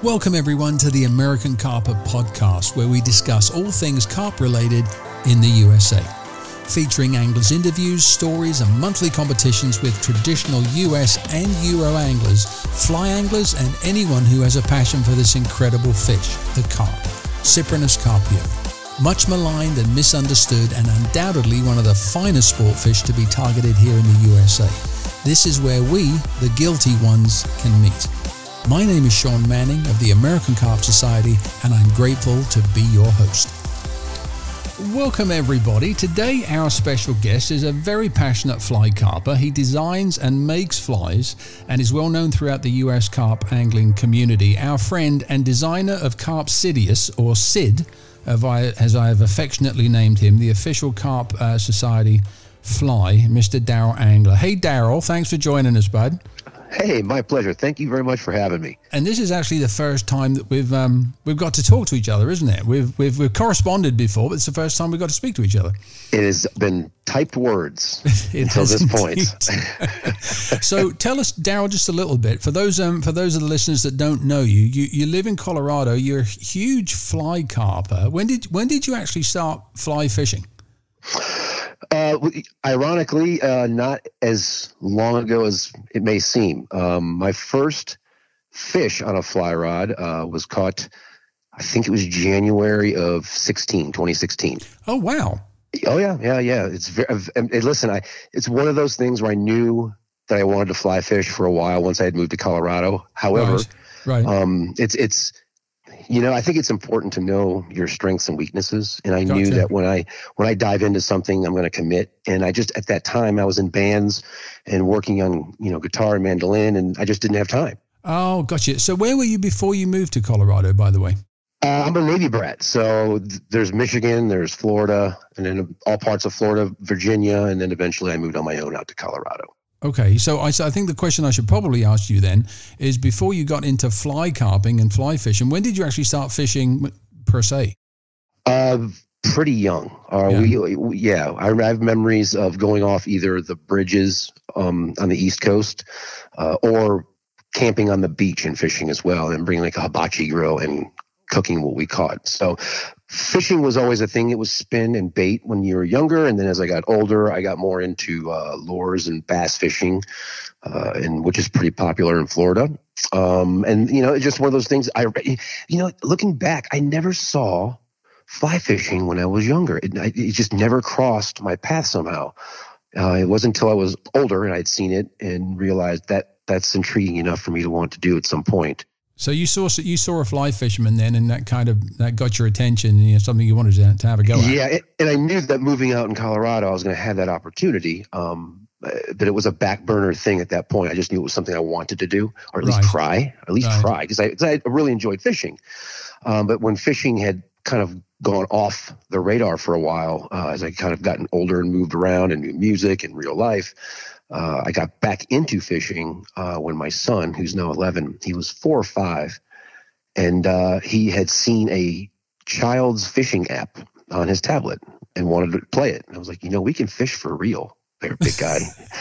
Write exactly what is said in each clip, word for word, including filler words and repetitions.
Welcome everyone to the American Carper podcast, where we discuss all things carp related in the U S A. Featuring anglers' interviews, stories and monthly competitions with traditional U S and Euro anglers, fly anglers and anyone who has a passion for this incredible fish, the carp, Cyprinus carpio. Much maligned and misunderstood and undoubtedly one of the finest sport fish to be targeted here in the U S A. This is where we, the guilty ones, can meet. My name is Sean Manning of the American Carp Society, and I'm grateful to be your host. Welcome everybody. Today our special guest is a very passionate fly carper. He designs and makes flies and is well known throughout the U S carp angling community. Our friend and designer of Carpsidius, or Sid, as I have affectionately named him, the official Carp uh, Society fly, Mister Daryl Angler. Hey Daryl, thanks for joining us, bud. Hey, my pleasure. Thank you very much for having me. And this is actually the first time that we've um, we've got to talk to each other, isn't it? We've we've we've corresponded before, but it's the first time we've got to speak to each other. It has been typed words until this point. So tell us, Daryl, just a little bit for those um for those of the listeners that don't know you. You you live in Colorado. You're a huge fly carper. When did when did you actually start fly fishing? Uh, ironically, uh, not as long ago as it may seem. Um, my first fish on a fly rod uh, was caught, I think it was January of sixteen, twenty sixteen. Oh, wow. Oh, yeah, yeah, yeah. It's very, uh, listen, I, it's one of those things where I knew that I wanted to fly fish for a while once I had moved to Colorado. However, right, right. Um, it's, it's, You know, I think it's important to know your strengths and weaknesses. And I Gotcha. knew that when I when I dive into something, I'm going to commit. And I just, at that time, I was in bands and working on, you know, guitar and mandolin, and I just didn't have time. Oh, gotcha. So where were you before you moved to Colorado, by the way? Uh, I'm a Navy brat. So th- there's Michigan, there's Florida, and then all parts of Florida, Virginia. And then eventually I moved on my own out to Colorado. Okay, so I, I think the question I should probably ask you then is, before you got into fly carping and fly fishing, when did you actually start fishing per se? Uh, pretty young. Uh, Yeah. we, we, yeah, I have memories of going off either the bridges um, on the East Coast uh, or camping on the beach and fishing as well, and bringing like a hibachi grill and cooking what we caught. So fishing was always a thing. It was spin and bait when you were younger. And then as I got older, I got more into uh, lures and bass fishing, uh, and which is pretty popular in Florida. Um, and, you know, it's just one of those things. I, you know, looking back, I never saw fly fishing when I was younger. It, I, it just never crossed my path somehow. Uh, it wasn't until I was older and I'd seen it and realized that that's intriguing enough for me to want to do at some point. So you saw you saw a fly fisherman then, and that kind of that got your attention, and you know, something you wanted to, to have a go at. Yeah, it, and I knew that moving out in Colorado, I was going to have that opportunity. Um, but it was a back burner thing at that point. I just knew it was something I wanted to do, or at least Right. try, or at least Right. try, because I, 'cause I really enjoyed fishing. Um, but when fishing had kind of gone off the radar for a while, uh, as I kind of gotten older and moved around and knew music and real life, uh, I got back into fishing uh, when my son, who's now eleven, he was four or five, and uh, he had seen a child's fishing app on his tablet and wanted to play it. And I was like, you know, we can fish for real there, big guy.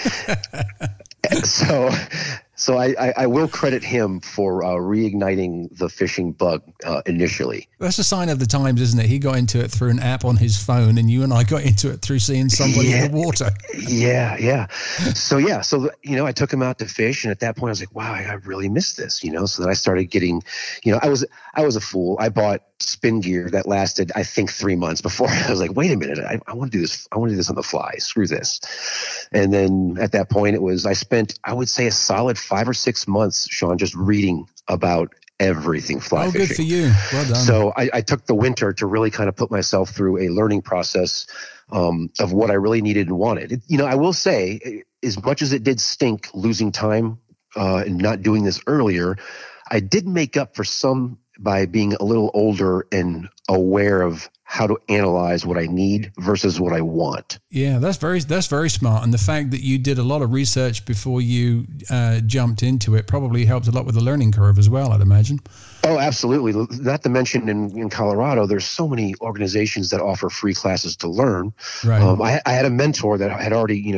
so so I, I, I will credit him for uh, reigniting the fishing bug uh, initially. That's a sign of the times, isn't it? He got into it through an app on his phone, and you and I got into it through seeing somebody Yeah. in the water. Yeah, yeah. So, yeah, so, you know, I took him out to fish, and at that point I was like, wow, I, I really missed this, you know? So then I started getting, you know, I was I was a fool. I bought spin gear that lasted, I think, three months before. I was like, wait a minute, I, I want to do this. I want to do this on the fly. Screw this. And then at that point it was, I spent, I would say, a solid five or six months, Sean, just reading about everything fly Oh, fishing. good for you. Well done. So I, I took the winter to really kind of put myself through a learning process um, of what I really needed and wanted. It, you know, I will say, as much as it did stink losing time uh, and not doing this earlier, I did make up for some by being a little older and aware of how to analyze what I need versus what I want. Yeah, that's very that's very smart. And the fact that you did a lot of research before you uh, jumped into it probably helped a lot with the learning curve as well, I'd imagine. Oh, absolutely. Not to mention in, in Colorado, there's so many organizations that offer free classes to learn. Right. Um, I, I had a mentor that had already, you know,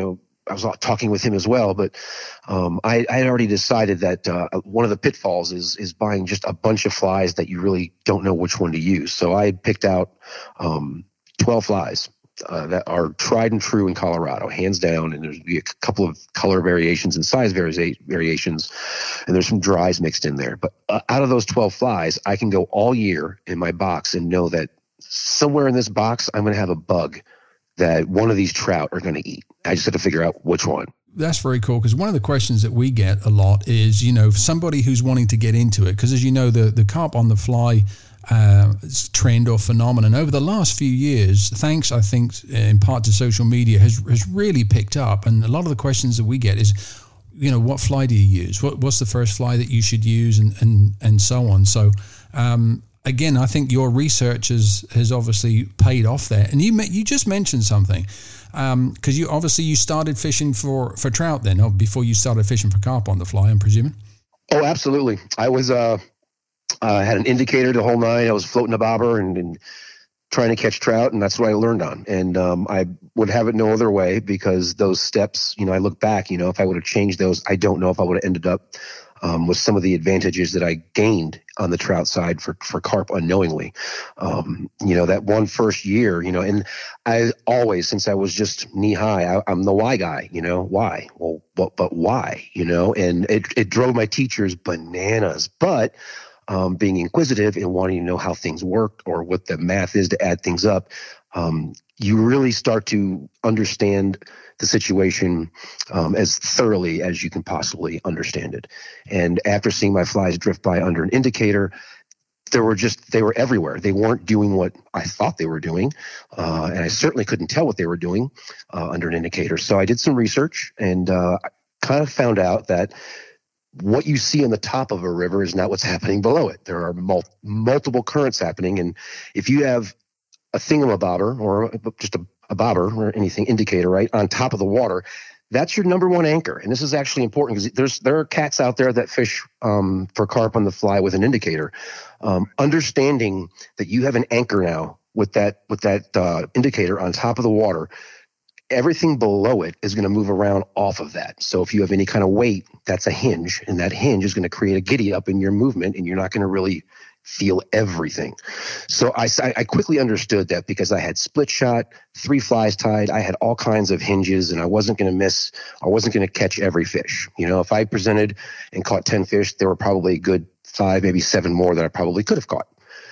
I was talking with him as well, but um, I, I had already decided that uh, one of the pitfalls is is buying just a bunch of flies that you really don't know which one to use. So I picked out um, twelve flies uh, that are tried and true in Colorado, hands down. And there's a couple of color variations and size vari- variations, and there's some dries mixed in there. But uh, out of those twelve flies, I can go all year in my box and know that somewhere in this box, I'm going to have a bug that one of these trout are going to eat. I just had to figure out which one. That's very cool, because one of the questions that we get a lot is, you know, somebody who's wanting to get into it, because as you know, the, the carp on the fly uh, trend or phenomenon over the last few years, thanks, I think, in part to social media, has has really picked up. And a lot of the questions that we get is, you know, what fly do you use? What, what's the first fly that you should use, and and, and so on. So, um, again, I think your research has, has obviously paid off there. And you you just mentioned something, because um, you obviously you started fishing for, for trout then, or before you started fishing for carp on the fly, I'm presuming. Oh, absolutely. I was uh, uh, had an indicator the whole night. I was floating a bobber and, and trying to catch trout, and that's what I learned on. And um, I would have it no other way, because those steps, you know, I look back, you know, if I would have changed those, I don't know if I would have ended up Um, with some of the advantages that I gained on the trout side for, for carp unknowingly. Um, you know, that one first year, you know, and I always, since I was just knee high, I, I'm the why guy, you know, why? Well, but, but why, you know, and it, it drove my teachers bananas. But um, being inquisitive and wanting to know how things worked or what the math is to add things up, um, you really start to understand the situation um, as thoroughly as you can possibly understand it. And after seeing my flies drift by under an indicator, there were just, they were everywhere. They weren't doing what I thought they were doing. Uh, and I certainly couldn't tell what they were doing uh, under an indicator. So I did some research, and uh, I kind of found out that what you see on the top of a river is not what's happening below it. There are mul- multiple currents happening. And if you have a thingamabobber or just a, a bobber or anything indicator right on top of the water, that's your number one anchor. And this is actually important, because there's there are cats out there that fish um, for carp on the fly with an indicator. Um, understanding that you have an anchor now with that with that uh, indicator on top of the water, everything below it is going to move around off of that. So if you have any kind of weight, that's a hinge, and that hinge is going to create a giddy up in your movement, and you're not going to really feel everything. So I, I quickly understood that, because I had split shot, three flies tied, I had all kinds of hinges, and I wasn't going to miss, I wasn't going to catch every fish. You know, if I presented and caught ten fish, there were probably a good five, maybe seven more that I probably could have caught.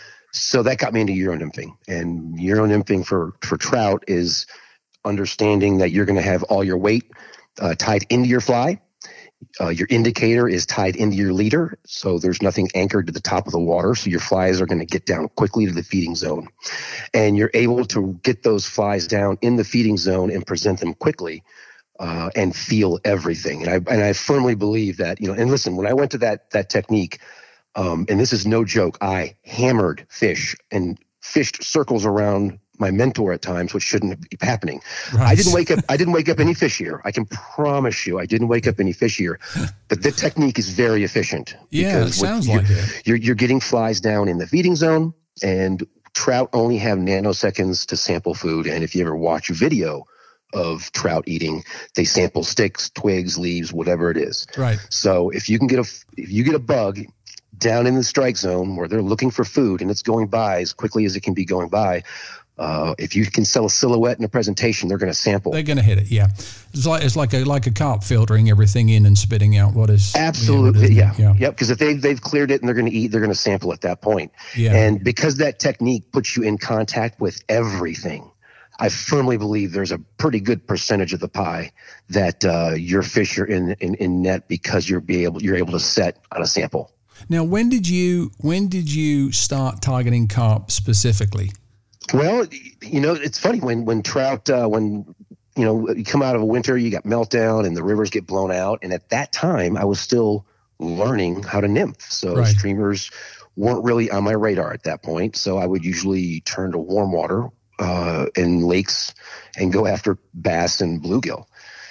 So that got me into Euro nymphing. And Euro nymphing for, for trout is understanding that you're going to have all your weight uh, tied into your fly. Uh, your indicator is tied into your leader, so there's nothing anchored to the top of the water, so your flies are going to get down quickly to the feeding zone. And you're able to get those flies down in the feeding zone and present them quickly uh, and feel everything. And I and I firmly believe that, you know, and listen, when I went to that that technique, um, and this is no joke, I hammered fish and fished circles around my mentor at times, which shouldn't be happening. Right. I didn't wake up. I didn't wake up any fishier. I can promise you, I didn't wake up any fishier. But the technique is very efficient. Yeah, it sounds like you're, it. You're you're getting flies down in the feeding zone, and trout only have nanoseconds to sample food. And if you ever watch a video of trout eating, they sample sticks, twigs, leaves, whatever it is. Right. So if you can get a if you get a bug down in the strike zone where they're looking for food and it's going by as quickly as it can be going by, Uh, if you can sell a silhouette in a presentation, they're going to sample. They're going to hit it, yeah. It's like it's like a like a carp filtering everything in and spitting out what is absolutely, you know, yeah, yeah, yep. Because if they they've cleared it and they're going to eat, they're going to sample at that point. Yeah. And because that technique puts you in contact with everything, I firmly believe there's a pretty good percentage of the pie that uh, your fish are in, in in net because you're be able you're able to set on a sample. Now, when did you when did you start targeting carp specifically? Well, you know, it's funny when when trout, uh, when, you know, you come out of a winter, you got meltdown and the rivers get blown out. And at that time, I was still learning how to nymph. So right. Streamers weren't really on my radar at that point. So I would usually turn to warm water uh, in lakes and go after bass and bluegill.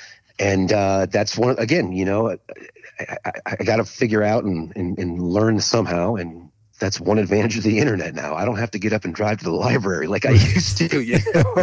And uh, that's one, again, you know, I, I, I got to figure out and, and, and learn somehow. And that's one advantage of the internet now. I don't have to get up and drive to the library like I used to, you know.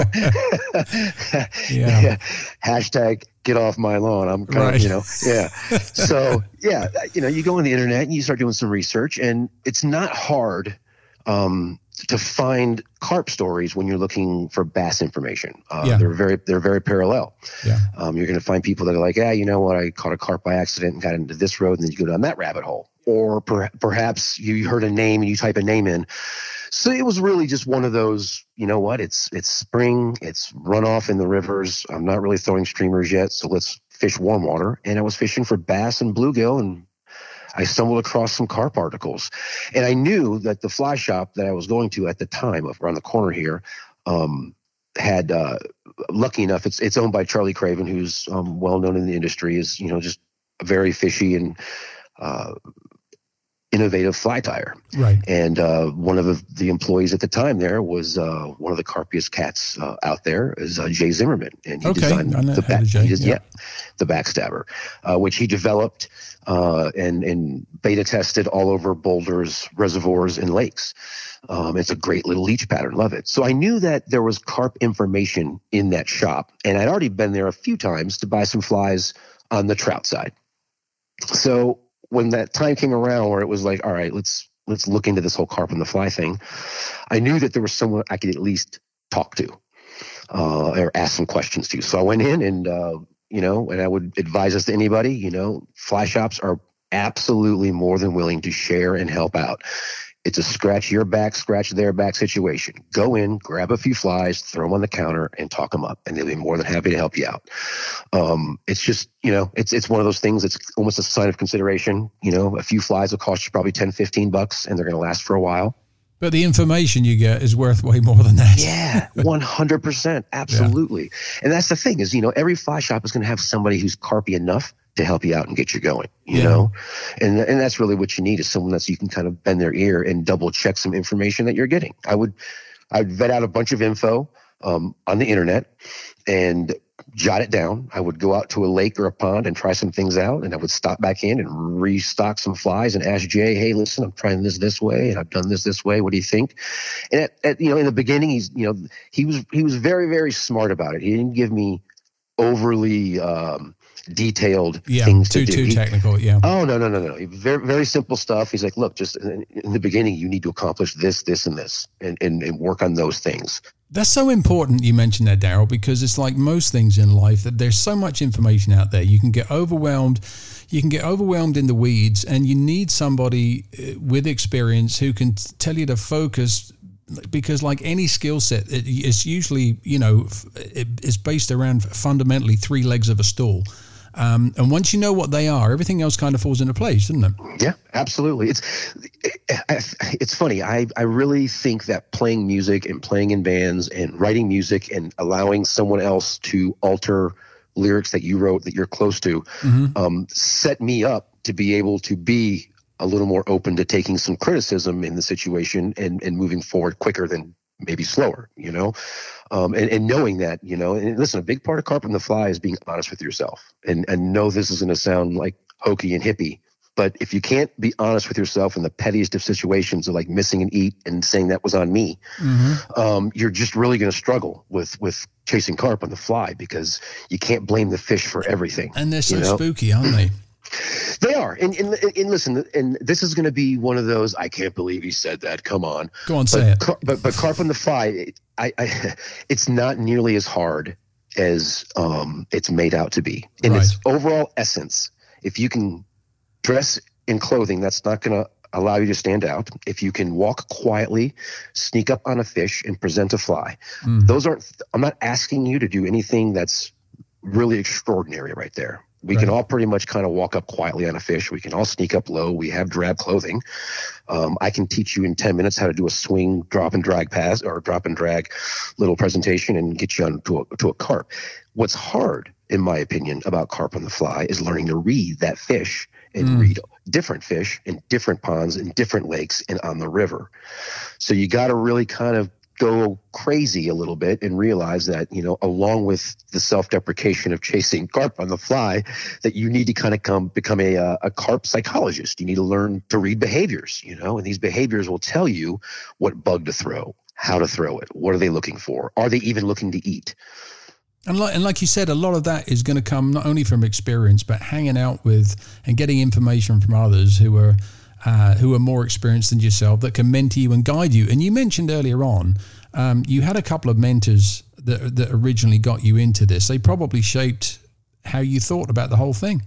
yeah. yeah. Hashtag get off my lawn. I'm kind right. of, you know, yeah. So yeah, you know, you go on the internet and you start doing some research, and it's not hard um, to find carp stories when you're looking for bass information. Uh, yeah. They're very, they're very parallel. Yeah. Um, you're going to find people that are like, yeah, you know what? I caught a carp by accident and got into this road, and then you go down that rabbit hole. Or per, perhaps you heard a name and you type a name in. So it was really just one of those, you know what? It's, it's spring, it's runoff in the rivers. I'm not really throwing streamers yet. So let's fish warm water. And I was fishing for bass and bluegill, and I stumbled across some carp articles, and I knew that the fly shop that I was going to at the time, around the corner here, um, had, uh, lucky enough, it's it's owned by Charlie Craven, who's um, well known in the industry, is, you know, just very fishy and uh, innovative fly tire. Right. And uh, one of the, the employees at the time there was uh, one of the carpiest cats uh, out there, is uh, Jay Zimmerman, and he okay. designed the back, Jay. he did, yeah. yeah, the backstabber, uh, which he developed uh, and and beta tested all over boulders, reservoirs, and lakes. Um, it's a great little leech pattern. Love it. So I knew that there was carp information in that shop, and I'd already been there a few times to buy some flies on the trout side. So when that time came around where it was like, all right, let's let's look into this whole carp and the fly thing, I knew that there was someone I could at least talk to uh, or ask some questions to. So I went in and, uh, you know, and I would advise this to anybody, you know, fly shops are absolutely more than willing to share and help out. It's a scratch your back, scratch their back situation. Go in, grab a few flies, throw them on the counter, and talk them up, and they'll be more than happy to help you out. Um, it's just, you know, it's it's one of those things. It's almost a sign of consideration. You know, a few flies will cost you probably ten, fifteen bucks, and they're going to last for a while. But the information you get is worth way more than that. Yeah, one hundred percent. Absolutely. Yeah. And that's the thing is, you know, every fly shop is going to have somebody who's carpy enough to help you out and get you going, you yeah. know, and and that's really what you need, is someone that's you can kind of bend their ear and double check some information that you're getting. I would, I'd vet out a bunch of info um, on the internet and jot it down. I would go out to a lake or a pond and try some things out, and I would stop back in and restock some flies and ask Jay, hey, listen, I'm trying this this way, and I've done this this way. What do you think? And at, at, you know, in the beginning, he's, you know, he was he was very very smart about it. He didn't give me overly um, detailed yeah, things too, to do. Too he, technical, yeah. Oh, no, no, no, no. Very, very simple stuff. He's like, look, just in, in the beginning, you need to accomplish this, this, and this, and, and, and work on those things. That's so important you mentioned that, Daryl, because it's like most things in life that there's so much information out there. You can get overwhelmed. You can get overwhelmed in the weeds, and you need somebody with experience who can tell you to focus, because like any skill set, it, it's usually, you know, it, it's based around fundamentally three legs of a stool. Um, and once you know what they are, everything else kind of falls into place, doesn't it? Yeah, absolutely. It's it, it's funny. I, I really think that playing music and playing in bands and writing music and allowing someone else to alter lyrics that you wrote that you're close to mm-hmm. um, set me up to be able to be a little more open to taking some criticism in the situation and, and moving forward quicker than maybe slower, you know, um, and, and knowing that, you know, and listen, a big part of Carp on the Fly is being honest with yourself, and, and know this is going to sound like hokey and hippie, but if you can't be honest with yourself in the pettiest of situations of like missing an eat and saying that was on me, mm-hmm. um, you're just really going to struggle with, with chasing carp on the fly, because you can't blame the fish for everything. And they're so you know? spooky, aren't they? They are. And, and, and listen, and this is going to be one of those, I can't believe he said that. Come on. Go on, but, say it. Car, but, but Carp on the Fly, I, I, it's not nearly as hard as um, it's made out to be. In right. its overall essence, if you can dress in clothing that's not going to allow you to stand out, if you can walk quietly, sneak up on a fish, and present a fly, mm. those aren't, I'm not asking you to do anything that's really extraordinary right there. We right. can all pretty much kind of walk up quietly on a fish. We can all sneak up low. We have drab clothing. Um, I can teach you in ten minutes how to do a swing, drop and drag pass, or drop and drag little presentation and get you on to a, to a carp. What's hard, in my opinion, about Carp on the Fly is learning to read that fish and mm. read different fish in different ponds, in different lakes, and on the river. So you got to really kind of go crazy a little bit and realize that, you know, along with the self-deprecation of chasing carp on the fly, that you need to kind of come become a, a carp psychologist. You need to learn to read behaviors, you know, and these behaviors will tell you what bug to throw, how to throw it, what are they looking for? Are they even looking to eat? And like, and like you said, a lot of that is going to come not only from experience, but hanging out with and getting information from others who are uh, who are more experienced than yourself, that can mentor you and guide you. And you mentioned earlier on, um, you had a couple of mentors that that originally got you into this. They probably shaped how you thought about the whole thing.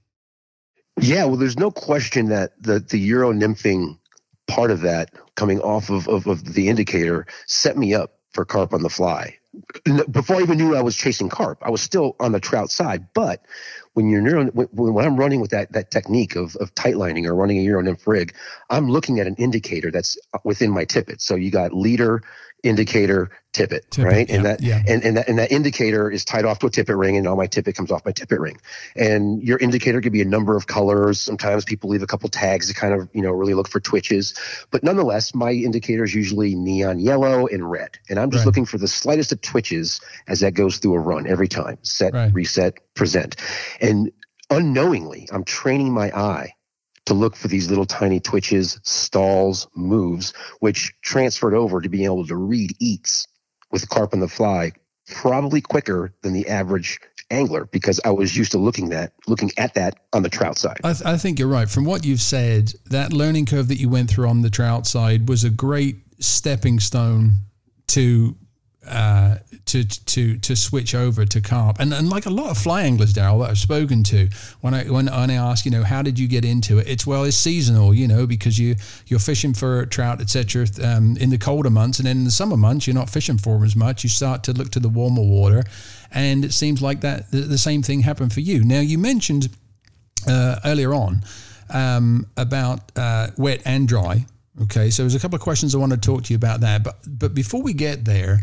Yeah, well, there's no question that the the Euro nymphing part of that, coming off of, of, of the indicator, set me up for carp on the fly. Before I even knew I was chasing carp, I was still on the trout side. But when you're neuro, when, when I'm running with that that technique of of tight lining or running a Euro nymph rig, I'm looking at an indicator that's within my tippet. So you got leader, indicator, tippet, tippet right? Yeah, and that yeah. and, and that and that indicator is tied off to a tippet ring, and all my tippet comes off my tippet ring. And your indicator could be a number of colors. Sometimes people leave a couple tags to kind of, you know, really look for twitches. But nonetheless, my indicator is usually neon yellow and red. And I'm just right. looking for the slightest of twitches as that goes through a run every time. Set, right. reset, present. And unknowingly, I'm training my eye to look for these little tiny twitches, stalls, moves, which transferred over to being able to read eats with carp on the fly probably quicker than the average angler, because I was used to looking that looking at that on the trout side. I, th- I think you're right. From what you've said, that learning curve that you went through on the trout side was a great stepping stone to uh, to to to switch over to carp. And and like a lot of fly anglers, Daryl, that I've spoken to, when I when, when I ask, you know, how did you get into it? It's, well, it's seasonal, you know, because you you're fishing for trout, et cetera, um, in the colder months, and then in the summer months you're not fishing for them as much. You start to look to the warmer water, and it seems like that the, the same thing happened for you. Now, you mentioned uh, earlier on um, about uh, wet and dry. Okay, so there's a couple of questions I want to talk to you about that, but but before we get there,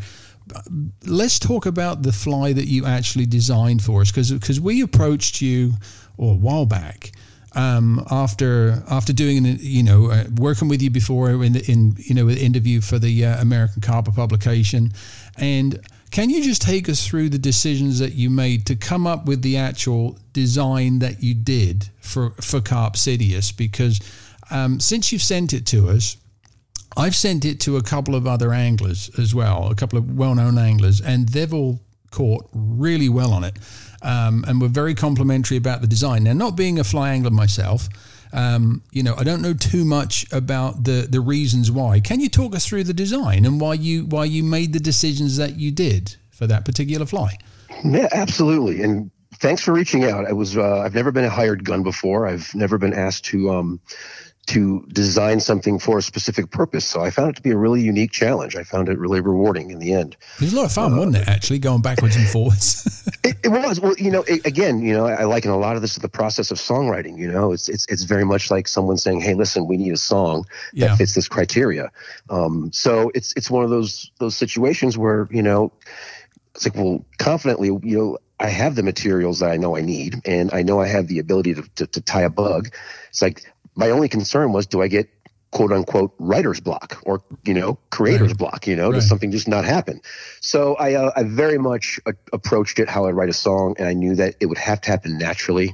let's talk about the fly that you actually designed for us, because because we approached you oh, a while back um, after after doing an, you know uh, working with you before in in you know an interview for the uh, American Carper publication. And can you just take us through the decisions that you made to come up with the actual design that you did for for Carp Sidious? Because um, since you've sent it to us, I've sent it to a couple of other anglers as well, a couple of well-known anglers, and they've all caught really well on it, um, and were very complimentary about the design. Now, not being a fly angler myself, um, you know, I don't know too much about the the reasons why. Can you talk us through the design and why you why you made the decisions that you did for that particular fly? Yeah, absolutely. And thanks for reaching out. I was uh, I've never been a hired gun before. I've never been asked to. Um, to design something for a specific purpose. So I found it to be a really unique challenge. I found it really rewarding in the end. It was a lot of fun, uh, wasn't it, actually, going backwards and forwards? it, it was. Well, you know, it, again, you know, I, I liken a lot of this to the process of songwriting. You know, it's it's it's very much like someone saying, hey, listen, we need a song that yeah. fits this criteria. Um, so it's it's one of those those situations where, you know, it's like, well, confidently, you know, I have the materials that I know I need, and I know I have the ability to, to, to tie a bug. It's like, my only concern was, do I get quote unquote writer's block or, you know, creator's right. block, you know, right. does something just not happen? So I, uh, I very much a- approached it how I write a song, and I knew that it would have to happen naturally.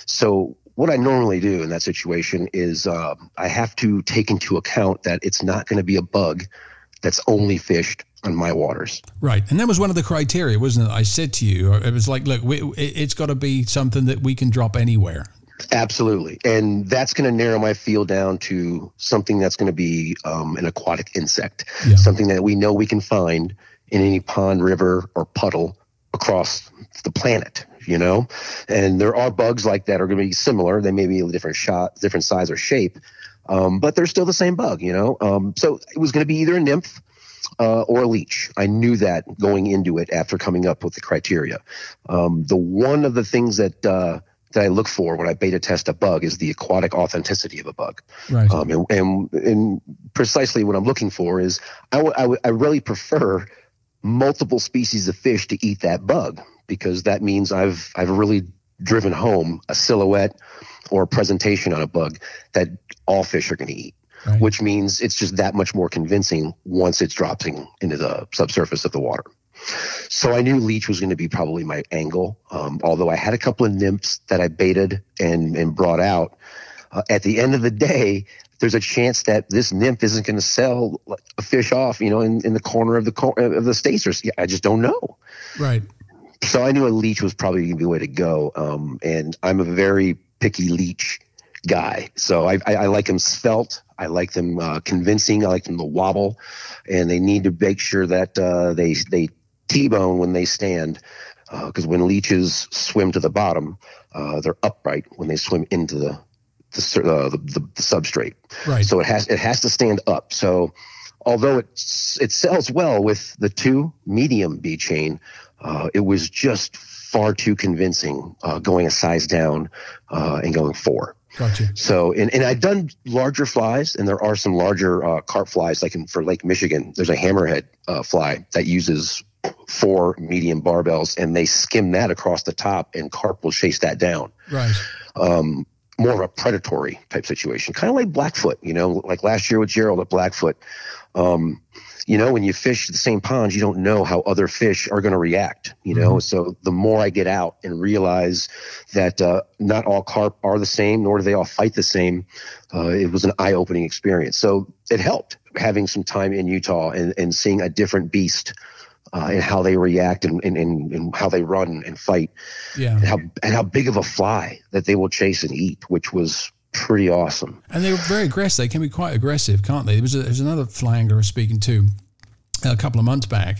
So what I normally do in that situation is uh, I have to take into account that it's not going to be a bug that's only fished on my waters. Right. And that was one of the criteria, wasn't it? I said to you, it was like, look, we, it's got to be something that we can drop anywhere. Absolutely. And that's going to narrow my field down to something that's going to be um, an aquatic insect, yeah. something that we know we can find in any pond, river, or puddle across the planet, you know? And there are bugs like that are going to be similar. They may be a different shot, different size or shape, um, but they're still the same bug, you know? Um, so it was going to be either a nymph uh, or a leech. I knew that going into it after coming up with the criteria. Um, the one of the things that uh, that I look for when I beta test a bug is the aquatic authenticity of a bug. Right. Um, and, and, and precisely what I'm looking for is I, w- I, w- I really prefer multiple species of fish to eat that bug, because that means I've I've really driven home a silhouette or a presentation on a bug that all fish are going to eat. right. which means it's just that much more convincing once it's dropping into the subsurface of the water. So I knew leech was going to be probably my angle, um, although I had a couple of nymphs that I baited and, and brought out. Uh, at the end of the day, there's a chance that this nymph isn't going to sell a fish off, you know, in, in the corner of the cor- of the stacers. I just don't know. Right. So I knew a leech was probably going to be the way to go. Um, and I'm a very picky leech guy. So I, I, I like them svelte. I like them uh, convincing. I like them to wobble. And they need to make sure that uh, they they T-bone when they stand. Because uh, when leeches swim to the bottom, uh, they're upright when they swim into the the, uh, the, the, the substrate. Right. So it has it has to stand up. So although it it sells well with the two medium B chain, uh, it was just far too convincing uh, going a size down uh, and going four. Gotcha. So, and, and I've done larger flies, and there are some larger uh, carp flies, like in, for Lake Michigan. There's a hammerhead uh, fly that uses four medium barbells, and they skim that across the top, and carp will chase that down. Right. Um, more of a predatory type situation, kind of like Blackfoot, you know, like last year with Gerald at Blackfoot. Um, you know, when you fish the same ponds, you don't know how other fish are going to react, you know. Mm-hmm. So the more I get out and realize that uh, not all carp are the same, nor do they all fight the same, uh, it was an eye-opening experience. So it helped having some time in Utah and, and seeing a different beast uh, and how they react and, and, and, and how they run and fight. Yeah. And how, and how big of a fly that they will chase and eat, which was pretty awesome. And they're very aggressive. They can be quite aggressive, can't they? There was, a, there was another fly angler I was speaking to a couple of months back,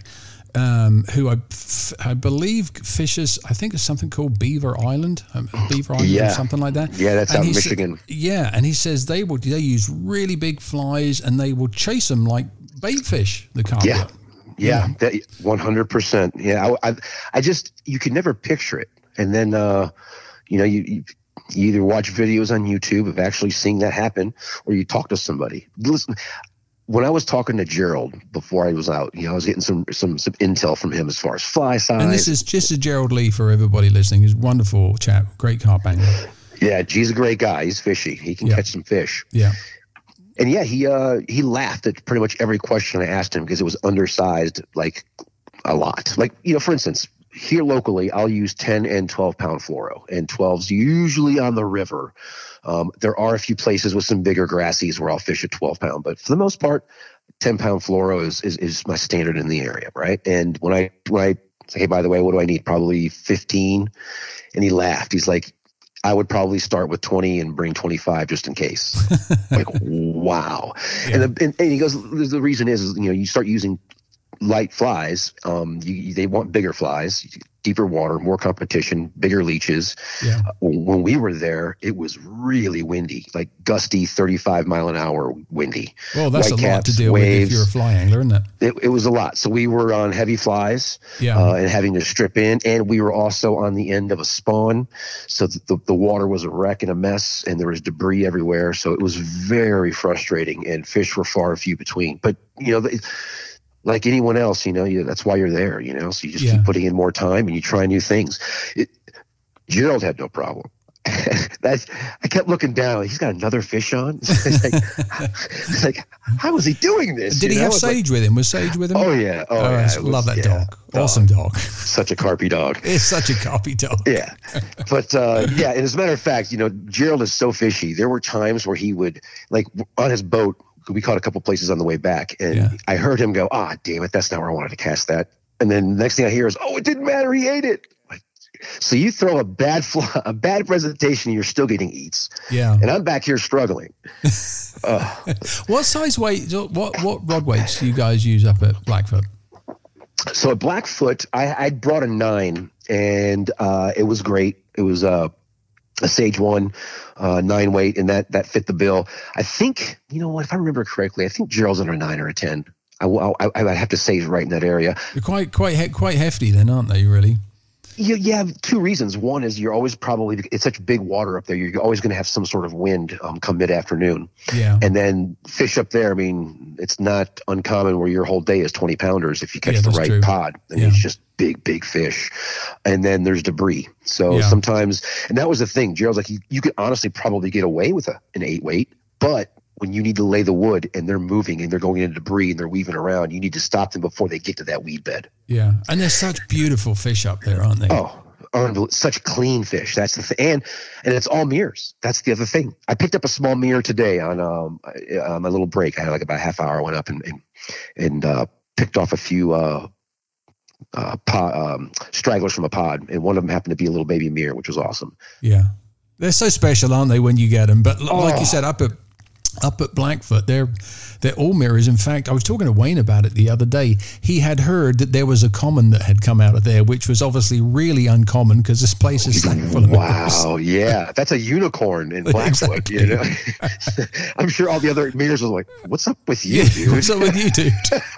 um, who I, f- I believe fishes, I think it's something called Beaver Island, um, Beaver Island yeah. or something like that. Yeah, that's and out in sa- Michigan. Yeah, and he says they will they use really big flies and they will chase them like bait fish, the carp. Yeah, yeah, that, one hundred percent. Yeah, I, I, I just, you could never picture it. And then, uh, you know, you, you You either watch videos on YouTube of actually seeing that happen, or you talk to somebody. Listen, when I was talking to Gerald before I was out, you know, I was getting some some some intel from him as far as fly size. And this is just a Gerald Lee for everybody listening. He's a wonderful chap, great carp angler. Yeah, G's a great guy. He's fishy. He can yeah. catch some fish. Yeah. And yeah, he uh he laughed at pretty much every question I asked him because it was undersized like a lot. Like, you know, for instance, here locally, I'll use ten and twelve pound fluoro, and twelve's usually on the river. Um, there are a few places with some bigger grassies where I'll fish a twelve pound, but for the most part, ten pound fluoro is, is, is my standard in the area. Right. And when I, when I say, hey, by the way, what do I need? Probably fifteen. And he laughed. He's like, I would probably start with twenty and bring twenty-five just in case. Like, wow. Yeah. And, the, and, and he goes, the reason is, is, you know, you start using light flies, um, you, you, they want bigger flies, deeper water, more competition, bigger leeches. Yeah. Uh, when we were there, it was really windy, like gusty thirty-five mile an hour windy. Well, that's White a caps, lot to deal waves. with if you're a fly angler, isn't it? It, it was a lot. So we were on heavy flies yeah. uh, and having to strip in, and we were also on the end of a spawn. So the, the, the water was a wreck and a mess, and there was debris everywhere. So it was very frustrating, and fish were far and few between. But, you know, the, like anyone else, you know, you, that's why you're there, you know, so you just yeah. keep putting in more time and you try new things. It, Gerald had no problem. That's, I kept looking down. He's got another fish on. It's like, it's like, how is he doing this? Did you he know? have it's Sage like, with him? Was Sage with him? Oh, yeah. Oh, oh yeah. I was, love that yeah. dog. Awesome dog. Such a carpy dog. It's such a carpy dog. Yeah. But, uh, yeah, and as a matter of fact, you know, Gerald is so fishy. There were times where he would, like, on his boat, we caught a couple places on the way back, and yeah. I heard him go, ah, damn it, that's not where I wanted to cast that. And then the next thing I hear is, oh, it didn't matter, he ate it. Like, so you throw a bad fly, a bad presentation, and you're still getting eats. Yeah. And I'm back here struggling. uh, what size weight, what what rod weights do you guys use up at Blackfoot? So at Blackfoot, I, I brought a nine, and uh, it was great. It was uh, a Sage one, uh, nine weight, and that that fit the bill. I think, you know what, if I remember correctly, I think Gerald's under a nine or a ten. I, I, I would have to say he's right in that area. They're quite quite he- quite hefty then, aren't they, really? You, you have two reasons. One is you're always probably, it's such big water up there, you're always going to have some sort of wind um, come mid-afternoon. Yeah. And then fish up there, I mean, it's not uncommon where your whole day is twenty pounders if you catch yeah, the right true. pod. And yeah. it's just big, big fish. And then there's debris. So yeah. sometimes, and that was the thing, Gerald's like, you, you could honestly probably get away with a, an eight weight, but when you need to lay the wood and they're moving and they're going into debris and they're weaving around, you need to stop them before they get to that weed bed. Yeah. And there's such beautiful fish up there, aren't they? Oh, unbelievable. Such clean fish. That's the thing. And, and it's all mirrors. That's the other thing. I picked up a small mirror today on um, uh, my little break. I had like about a half hour. I went up and, and, and uh, picked off a few uh, uh, pod, um, stragglers from a pod. And one of them happened to be a little baby mirror, which was awesome. Yeah. They're so special, aren't they, when you get them? But Oh. like you said, up at up at Blackfoot, they're they're all mirrors. In fact, I was talking to Wayne about it the other day. He had heard that there was a common that had come out of there, which was obviously really uncommon because this place is stacked full of mirrors. Wow, yeah, that's a unicorn in Blackfoot. Exactly. You know, I'm sure all the other mirrors were like, "What's up with you, Yeah, dude?" what's up with you, dude?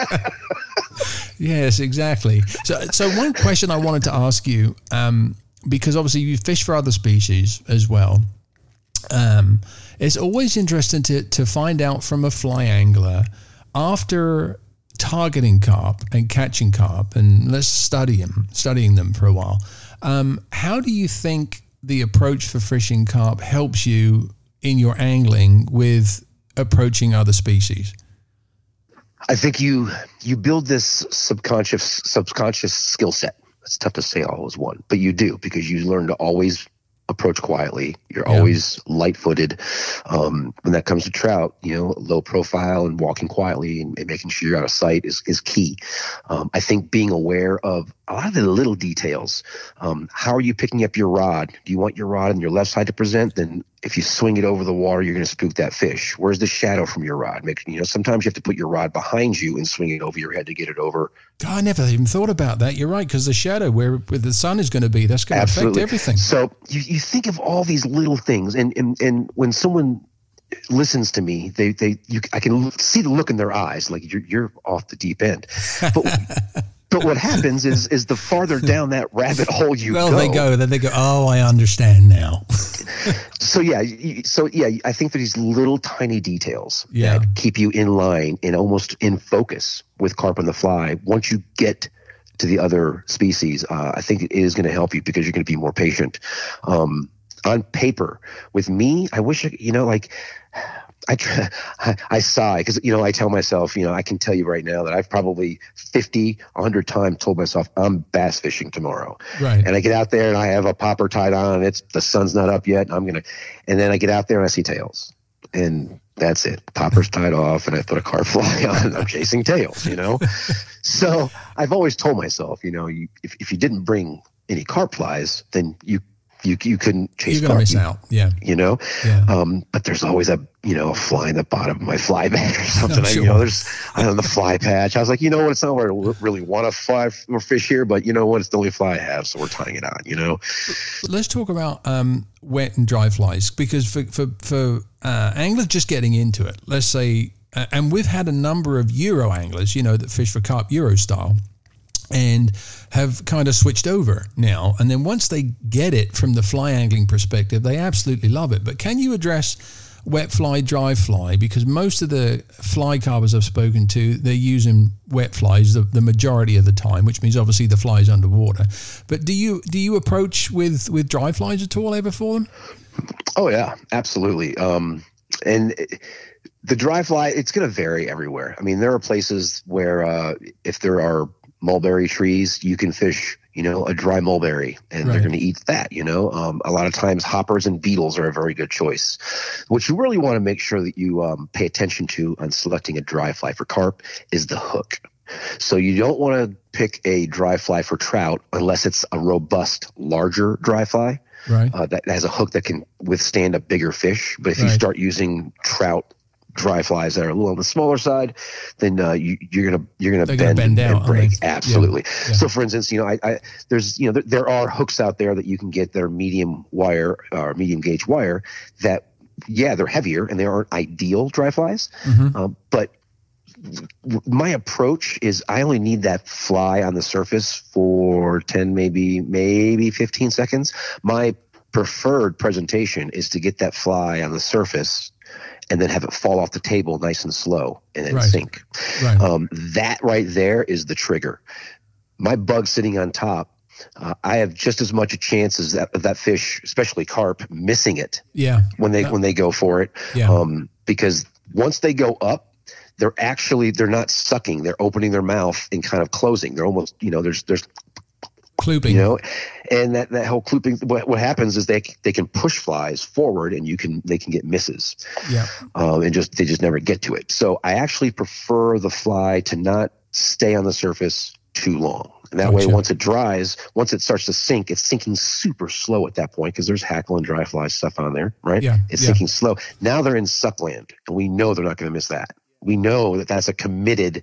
Yes, exactly. So, so one question I wanted to ask you, um, because obviously you fish for other species as well. Um, it's always interesting to to find out from a fly angler after targeting carp and catching carp, and let's study them, studying them for a while. Um, how do you think the approach for fishing carp helps you in your angling with approaching other species? I think you you build this subconscious subconscious skill set. It's tough to say all as one, but you do, because you learn to always approach quietly. You're Yeah. always light-footed. Um, when that comes to trout, you know, low profile and walking quietly and, and making sure you're out of sight is, is key. Um, I think being aware of a lot of the little details. Um, how are you picking up your rod? Do you want your rod on your left side to present? Then if you swing it over the water, you're going to spook that fish. Where's the shadow from your rod? Make, you know, sometimes you have to put your rod behind you and swing it over your head to get it over. God, I never even thought about that. You're right, because the shadow where, where the sun is going to be, that's going to affect Absolutely. everything. So you, you think of all these little things, and, and, and when someone listens to me, they, they, you, I can look, see the look in their eyes, like you're, you're off the deep end. But, but what happens is, is the farther down that rabbit hole you well, go. they go, then they go, oh, I understand now. So yeah, you- so yeah, I think that these little tiny details Yeah. that keep you in line and almost in focus with carp on the fly. Once you get to the other species, uh, I think it is going to help you because you're going to be more patient. Um, on paper, with me, I wish I, you know, like I try, I, I sigh because you know I tell myself, you know, I can tell you right now that I've probably fifty, a hundred times told myself I'm bass fishing tomorrow. Right. And I get out there and I have a popper tied on, and it's the sun's not up yet. And I'm gonna, and then I get out there and I see tails, and that's it. Popper's tied off, and I put a carp fly on, and I'm chasing tails. You know, so I've always told myself, you know, you, if if you didn't bring any carp flies, then you you you couldn't chase You're going to carp. miss You- out. Yeah. You know, Yeah. um, but there's always a you know a fly in the bottom of my fly bag or something. I, Sure. you know, there's on the fly patch. I was like, you know what? It's not where I really want to fly or fish here, but you know what? It's the only fly I have, so we're tying it on. You know. Let's talk about um, wet and dry flies, because for for, for uh, anglers just getting into it, let's say, uh, and we've had a number of Euro anglers, you know, that fish for carp Euro style, and have kind of switched over now. And then once they get it from the fly angling perspective, they absolutely love it. But can you address wet fly, dry fly? Because most of the fly carpers I've spoken to, they're using wet flies the, the majority of the time, which means obviously the fly is underwater. But do you do you approach with, with dry flies at all ever for them? Oh yeah, absolutely. Um, and it- the dry fly, it's going to vary everywhere. I mean, there are places where uh, if there are mulberry trees, you can fish, you know, a dry mulberry, and Right. they're going to eat that. You know, um, a lot of times hoppers and beetles are a very good choice. What you really want to make sure that you um, pay attention to on selecting a dry fly for carp is the hook. So you don't want to pick a dry fly for trout unless it's a robust, larger dry fly Right. uh, that has a hook that can withstand a bigger fish. But if you Right. start using trout dry flies that are a little on the smaller side, then uh, you, you're gonna you're gonna They're bend, gonna bend and, out, and break. aren't they? Absolutely. Yeah. So, for instance, you know, I, I there's you know there, there are hooks out there that you can get that are medium wire or medium gauge wire that yeah they're heavier and they aren't ideal dry flies, Mhm. um, but my approach is I only need that fly on the surface for ten, maybe maybe fifteen seconds. My preferred presentation is to get that fly on the surface and then have it fall off the table nice and slow and then Right. sink. Right. Um, that right there is the trigger. My bug sitting on top, uh, I have just as much a chance as that, of that fish, especially carp, missing it Yeah. when they Yeah. when they go for it. Yeah. Um, because once they go up, they're actually, they're not sucking. They're opening their mouth and kind of closing. They're almost, you know, there's, there's, Klooping. You know, and that, that whole klooping, what, what happens is they they can push flies forward and you can they can get misses. Yeah. Um, and just they just never get to it. So I actually prefer the fly to not stay on the surface too long. And that Gotcha. way, once it dries, once it starts to sink, it's sinking super slow at that point because there's hackle and dry fly stuff on there, right? Yeah. It's yeah. sinking slow. Now they're in suckland, and we know they're not going to miss that. We know that that's a committed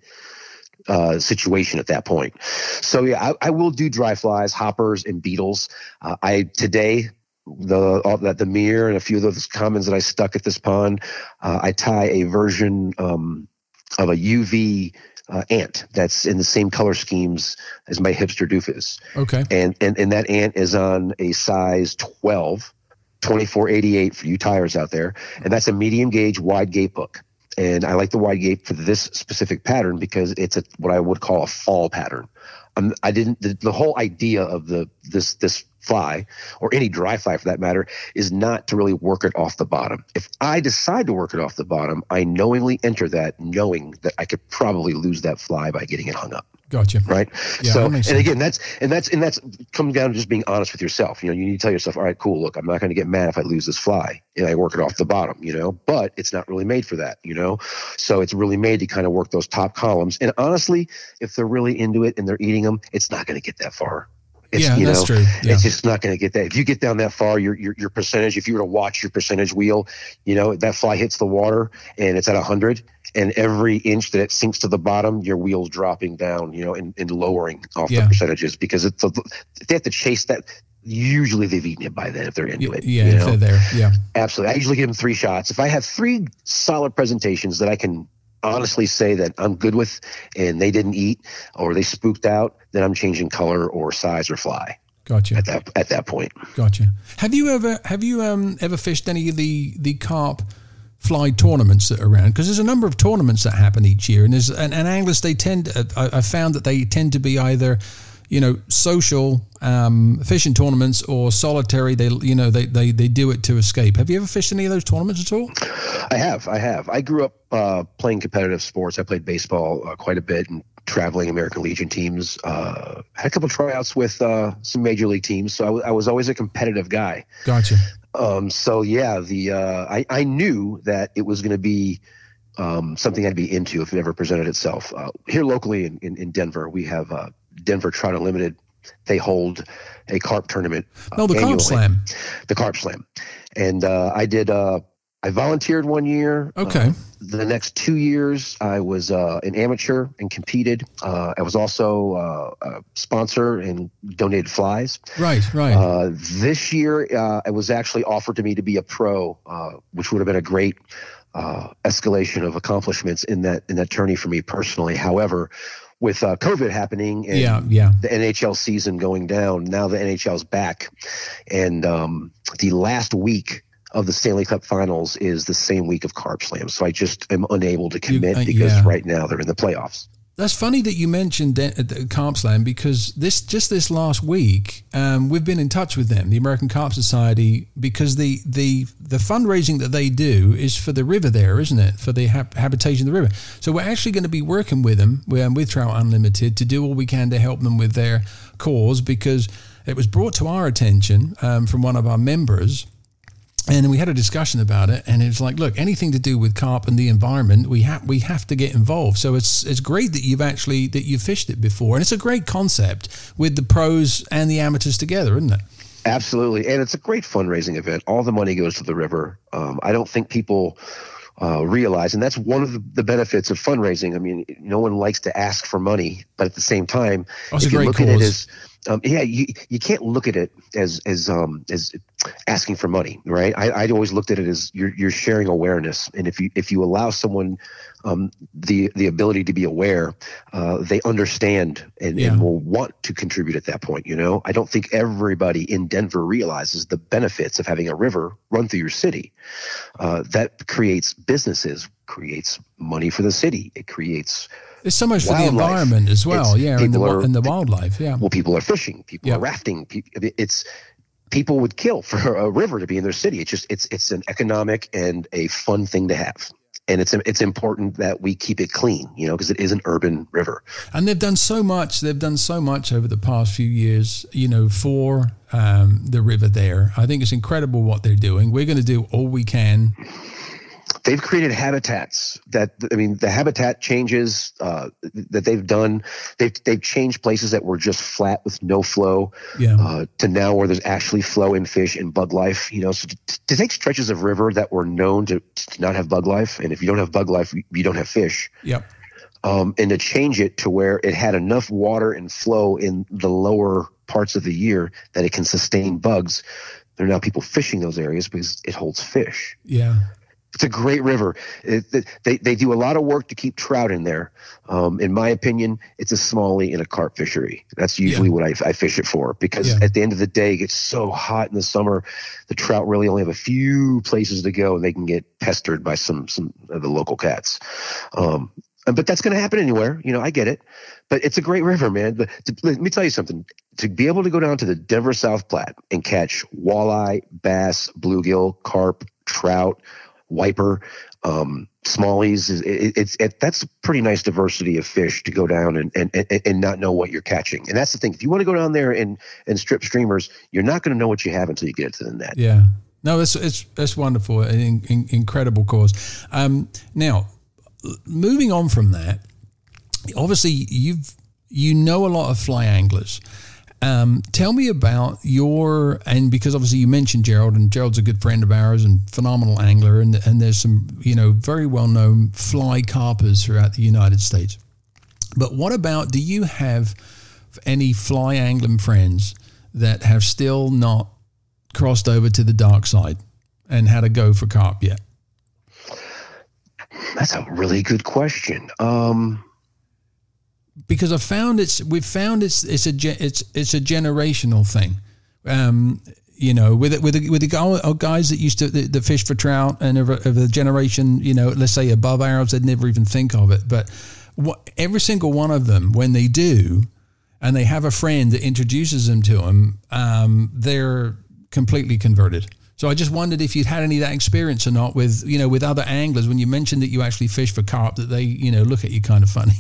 uh, situation at that point. So yeah, I, I will do dry flies, hoppers, and beetles. Uh, I today the all that the mirror and a few of those commons that I stuck at this pond, uh, I tie a version um, of a U V uh, ant that's in the same color schemes as my hipster doofus. Okay, and and and that ant is on a size twelve, twenty-four eighty-eight for you tires out there, and that's a medium gauge wide gape hook. And I like the wide gape for this specific pattern because it's a what I would call a fall pattern. Um, I didn't the, the whole idea of the this this fly or any dry fly for that matter is not to really work it off the bottom. If I decide to work it off the bottom, I knowingly enter that knowing that I could probably lose that fly by getting it hung up. Gotcha. Right. Yeah, so, and sense. again, that's, and that's, and that's comes down to just being honest with yourself. You know, you need to tell yourself, all right, cool. Look, I'm not going to get mad if I lose this fly and I work it off the bottom, you know, but it's not really made for that, you know? So it's really made to kind of work those top columns. And honestly, if they're really into it and they're eating them, it's not going to get that far. It's, yeah, you that's know, true. Yeah. It's just not going to get that. If you get down that far, your, your your percentage, if you were to watch your percentage wheel, you know, that fly hits the water and it's at one hundred, and every inch that it sinks to the bottom, your wheel's dropping down, you know, and, and lowering off yeah. the percentages because it's a, if they have to chase that. Usually they've eaten it by then if they're into yeah, it. Yeah, you if know? they're there. Yeah, absolutely. I usually give them three shots. If I have three solid presentations that I can honestly say that I'm good with and they didn't eat or they spooked out, then I'm changing color or size or fly. Gotcha. At that at that point. Gotcha. Have you ever have you um ever fished any of the the carp fly tournaments that are around? Because there's a number of tournaments that happen each year, and there's and, and anglers they tend uh, I, I found that they tend to be either, you know, social um, fishing tournaments or solitary. They you know they, they they do it to escape. Have you ever fished any of those tournaments at all? I have. I have. I grew up uh, playing competitive sports. I played baseball uh, quite a bit and traveling American Legion teams. Uh, had a couple tryouts with uh, some major league teams. So I, w- I was always a competitive guy. Gotcha. Um, so yeah, the uh, I, I knew that it was going to be um, something I'd be into if it ever presented itself. Uh, here locally in, in, in Denver, we have uh, Denver Trout Unlimited. They hold a carp tournament. Uh, no, the annually. Carp Slam. The Carp Slam. And uh, I did uh, I volunteered one year. Okay. Uh, the next two years, I was uh, an amateur and competed. Uh, I was also uh, a sponsor and donated flies. Right, right. Uh, this year, uh, it was actually offered to me to be a pro, uh, which would have been a great uh, escalation of accomplishments in that in that tourney for me personally. However, with uh, COVID happening and yeah, yeah. the N H L season going down, now the N H L's back, and um, the last week of the Stanley Cup Finals is the same week of Carp Slam. So I just am unable to commit you, uh, because yeah. right now they're in the playoffs. That's funny that you mentioned the Carp Slam because this just this last week um, we've been in touch with them, the American Carp Society, because the the the fundraising that they do is for the river there, isn't it? For the ha- habitation of the river. So we're actually going to be working with them with, with Trout Unlimited to do all we can to help them with their cause, because it was brought to our attention um, from one of our members. And we had a discussion about it, and it's like, look, anything to do with carp and the environment, we have we have to get involved. So it's it's great that you've actually that you've fished it before, and it's a great concept with the pros and the amateurs together, isn't it? Absolutely, and it's a great fundraising event. All the money goes to the river. Um, I don't think people uh, realize, and that's one of the, the benefits of fundraising. I mean, no one likes to ask for money, but at the same time, oh, if a you great look cause. at it as Um, yeah, you you can't look at it as as um as asking for money, right? I I always looked at it as you're you're sharing awareness, and if you if you allow someone um the the ability to be aware, uh, they understand and, yeah. and will want to contribute at that point. You know, I don't think everybody in Denver realizes the benefits of having a river run through your city. Uh, that creates businesses, creates money for the city. It creates There's so much for wildlife. the environment as well, It's, yeah, and the, are, and the wildlife, yeah. Well, people are fishing, people yeah. are rafting. It's people would kill for a river to be in their city. It's just it's it's an economic and a fun thing to have. and it's it's important that we keep it clean, you know, because it is an urban river. And they've done so much. They've done so much over the past few years, you know, for um, the river there. I think it's incredible what they're doing. We're going to do all we can. They've created habitats that, I mean, the habitat changes uh, that they've done. They've they've changed places that were just flat with no flow yeah. uh, to now where there's actually flow in fish and bug life. You know, so to, to take stretches of river that were known to, to not have bug life, and if you don't have bug life, you don't have fish. Yep. Um, and to change it to where it had enough water and flow in the lower parts of the year that it can sustain bugs. There are now people fishing those areas because it holds fish. Yeah. It's a great river. It, it, they they do a lot of work to keep trout in there. Um, in my opinion, it's a smallie in a carp fishery. That's usually yeah. what I, I fish it for, because yeah. at the end of the day, it gets so hot in the summer, the trout really only have a few places to go, and they can get pestered by some some of the local cats. Um, but that's going to happen anywhere. You know, I get it. But it's a great river, man. But to, let me tell you something. To be able to go down to the Denver South Platte and catch walleye, bass, bluegill, carp, trout, wiper, um, smallies, it, it's it, that's a pretty nice diversity of fish to go down and, and, and, and not know what you're catching. And that's the thing. If you want to go down there and, and strip streamers, you're not going to know what you have until you get to the net. Yeah. No, it's it's it's wonderful. An in, in, incredible cause. Um, now, moving on from that, obviously you've you know a lot of fly anglers. Um, tell me about your, and because obviously you mentioned Gerald, and Gerald's a good friend of ours and phenomenal angler, and and there's some, you know, very well-known fly carpers throughout the United States. But what about, do you have any fly angling friends that have still not crossed over to the dark side and had a go for carp yet? That's a really good question. Um Because I found it's we've found it's it's a it's it's a generational thing, um, you know, with it with the, with the guys that used to the, the fish for trout and of, of the generation, you know, let's say above ours, they'd never even think of it. But what, every single one of them, when they do, and they have a friend that introduces them to them, um, they're completely converted. So I just wondered if you'd had any of that experience or not with, you know, with other anglers when you mentioned that you actually fish for carp, that they, you know, look at you kind of funny.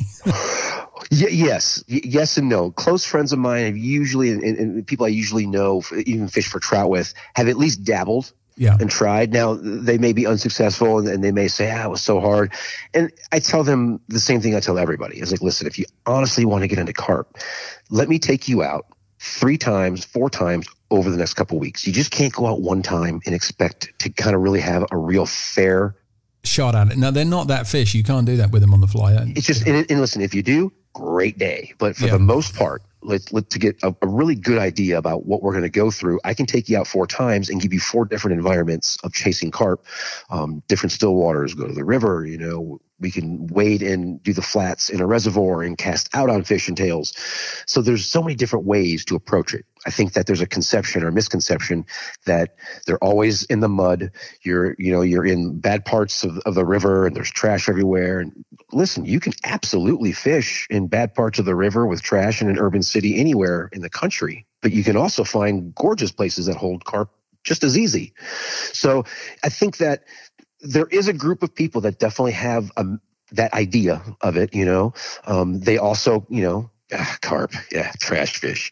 Y- yes, y- yes and no. Close friends of mine have usually, and, and people I usually know, even fish for trout with, have at least dabbled yeah. and tried. Now, they may be unsuccessful, and, and they may say, ah, it was so hard. And I tell them the same thing I tell everybody. It's like, listen, if you honestly want to get into carp, let me take you out three times, four times over the next couple of weeks. You just can't go out one time and expect to kind of really have a real fair shot at it. Now, they're not that fish. You can't do that with them on the fly. It's just, and, and listen, if you do, great day. But for yeah. the most part, let's let to get a, a really good idea about what we're going to go through. I can take you out four times and give you four different environments of chasing carp, um, different still waters. Go to the river. You know, we can wade and do the flats in a reservoir and cast out on fish and tails. So there's so many different ways to approach it. I think that there's a conception or misconception that they're always in the mud. You're, you know, you're in bad parts of, of the river and there's trash everywhere. And listen, you can absolutely fish in bad parts of the river with trash in an urban city anywhere in the country, but you can also find gorgeous places that hold carp just as easy. So I think that there is a group of people that definitely have a, that idea of it, you know. Um, they also, you know, ah, carp, yeah, trash fish.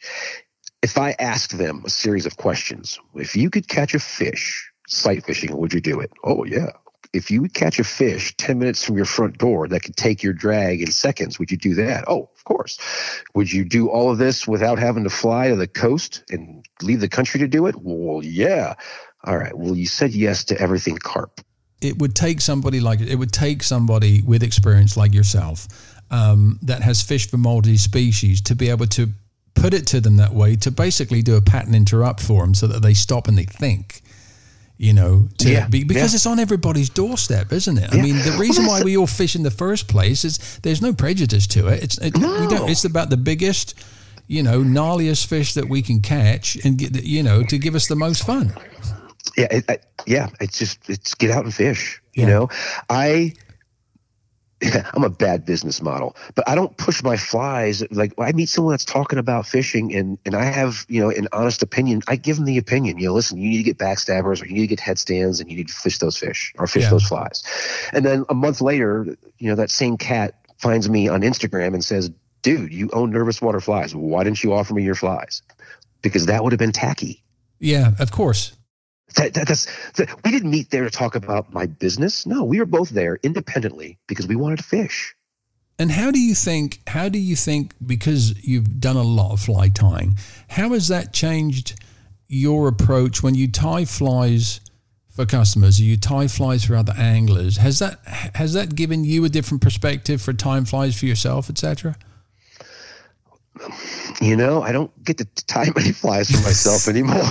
If I asked them a series of questions, if you could catch a fish sight fishing, would you do it? Oh, yeah. If you would catch a fish ten minutes from your front door that could take your drag in seconds, would you do that? Oh, of course. Would you do all of this without having to fly to the coast and leave the country to do it? Well, yeah. All right. Well, you said yes to everything carp. It would take somebody like it would take somebody with experience like yourself um, that has fished for multi-species to be able to put it to them that way, to basically do a pattern interrupt for them so that they stop and they think, you know, to yeah, be, because yeah. it's on everybody's doorstep, isn't it? Yeah. I mean, the reason why we all fish in the first place is there's no prejudice to it. It's it, no. we don't, it's about the biggest, you know, gnarliest fish that we can catch and get, you know, to give us the most fun. Yeah, it, I, yeah. It's just it's get out and fish. Yeah. You know, I I'm a bad business model, but I don't push my flies. Like I meet someone that's talking about fishing and, and I have, you know, an honest opinion. I give them the opinion, you know, listen, you need to get backstabbers or you need to get headstands and you need to fish those fish or fish yeah. those flies. And then a month later, you know, that same cat finds me on Instagram and says, dude, you own Nervous Water Flies. Why didn't you offer me your flies? Because that would have been tacky. Yeah, of course. That, that, that's that, we didn't meet there to talk about my business. No, we were both there independently because we wanted to fish. And how do you think, how do you think, because you've done a lot of fly tying, how has that changed your approach when you tie flies for customers, or you tie flies for other anglers? Has that, has that given you a different perspective for tying flies for yourself, et cetera? You know, I don't get to tie many flies for myself anymore.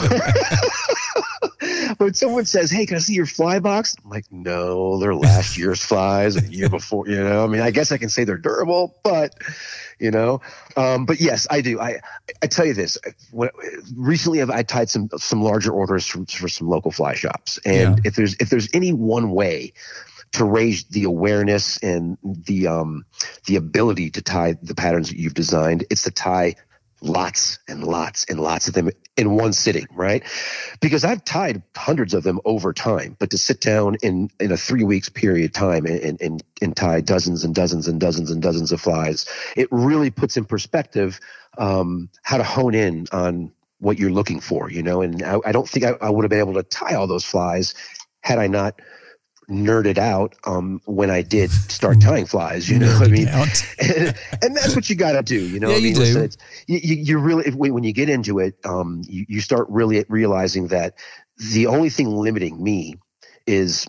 When someone says, hey, can I see your fly box? I'm like, no, they're last year's flies, a year before, you know, I mean, I guess I can say they're durable, but, you know, um, but yes, I do. I, I tell you this, when, recently I've, I tied some, some larger orders for, for some local fly shops. And yeah. if there's, if there's any one way to raise the awareness and the, um, the ability to tie the patterns that you've designed, it's to tie lots and lots and lots of them in one sitting, right? Because I've tied hundreds of them over time, but to sit down in, in a three weeks period of time and, and, and tie dozens and dozens and dozens and dozens of flies, it really puts in perspective um, how to hone in on what you're looking for, you know? And I, I don't think I, I would have been able to tie all those flies had I not nerded out um, when I did start tying flies, you know what I mean? and, and that's what you got to do, you know? Yeah, I mean, you do. Listen, it's, you, you really, if, when you get into it, um, you, you start really realizing that the only thing limiting me is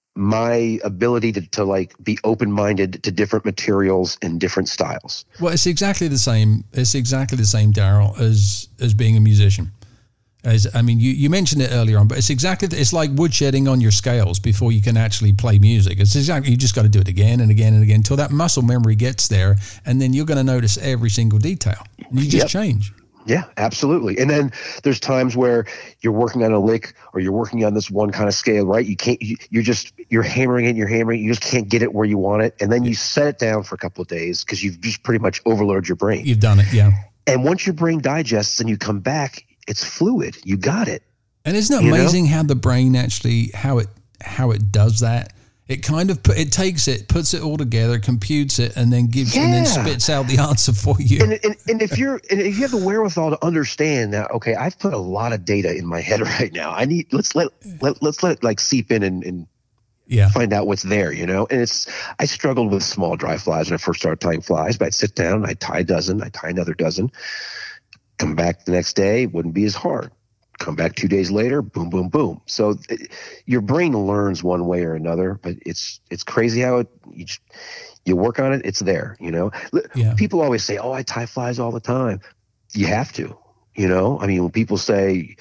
my ability to, to like be open-minded to different materials and different styles. Well, it's exactly the same. It's exactly the same, Daryl, as, as being a musician. As, I mean, you, you mentioned it earlier on, but it's exactly, it's like woodshedding on your scales before you can actually play music. It's exactly, you just got to do it again and again and again until that muscle memory gets there, and then you're going to notice every single detail. And you just yep. change. Yeah, absolutely. And then there's times where you're working on a lick or you're working on this one kind of scale, right? You can't, you, you're just, you're hammering it, you're hammering it, you just can't get it where you want it. And then you set it down for a couple of days because you've just pretty much overloaded your brain. You've done it, yeah. And once your brain digests and you come back, it's fluid. You got it. And isn't it amazing know? how the brain actually, how it, how it does that? It kind of put, it takes it, puts it all together, computes it, and then gives, yeah. and then spits out the answer for you. And, and, and if you're, and if you have the wherewithal to understand that, okay, I've put a lot of data in my head right now. I need, let's let, let let's let it like seep in and, and yeah. find out what's there, you know? And it's, I struggled with small dry flies when I first started tying flies, but I'd sit down, I'd tie a dozen, I'd tie another dozen. Come back the next day, wouldn't be as hard. Come back two days later, boom, boom, boom. So it, your brain learns one way or another, but it's it's crazy how it you, just, you work on it. It's there, you know. Yeah. People always say, "Oh, I tie flies all the time." You have to, you know. I mean, when people say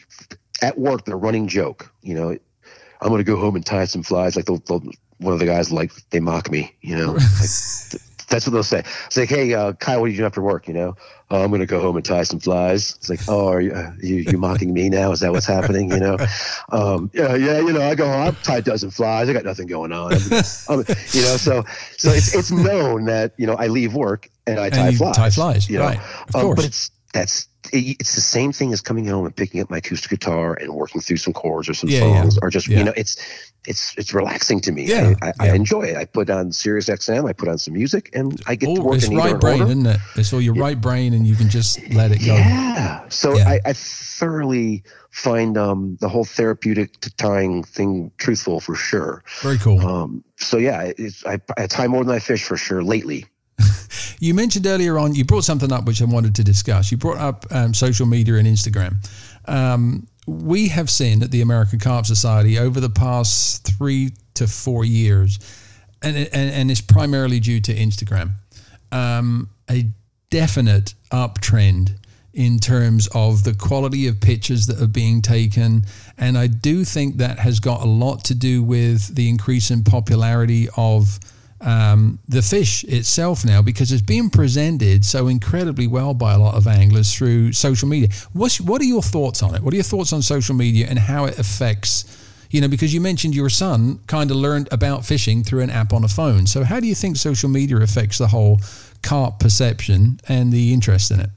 at work, they're running joke, you know, I'm going to go home and tie some flies. Like they'll, they'll, one of the guys, like they mock me, you know. Like, that's what they'll say. It's like, hey, uh, Kyle, what do you do after work? You know, oh, I'm going to go home and tie some flies. It's like, oh, are you, uh, you, you mocking me now? Is that what's happening? You know, um, yeah, yeah, you know, I go, I tie a dozen flies. I got nothing going on. I'm, I'm, you know, so so it's it's known that, you know, I leave work and I tie and you flies. Tie flies, you know? Right? Of um, course. But it's that's it, it's the same thing as coming home and picking up my acoustic guitar and working through some chords or some yeah, songs yeah. or just yeah. you know, it's. It's it's relaxing to me. Yeah, I, I, yeah. I enjoy it. I put on Sirius X M. I put on some music, and I get oh, to work it's in right either brain, order. Isn't it? It's all your yeah. right brain, and you can just let it go. Yeah. So yeah. I, I thoroughly find um, the whole therapeutic to tying thing truthful for sure. Very cool. Um, so yeah, it's, I, I tie more than I fish for sure lately. You mentioned earlier on, you brought something up which I wanted to discuss. You brought up um, social media and Instagram. Um, we have seen at the American Carp Society over the past three to four years, and and, and it's primarily due to Instagram, um, a definite uptrend in terms of the quality of pictures that are being taken. And I do think that has got a lot to do with the increase in popularity of um, the fish itself now, because it's being presented so incredibly well by a lot of anglers through social media. What's, what are your thoughts on it? What are your thoughts on social media and how it affects You know, because you mentioned your son kind of learned about fishing through an app on a phone. So how do you think social media affects the whole carp perception and the interest in it?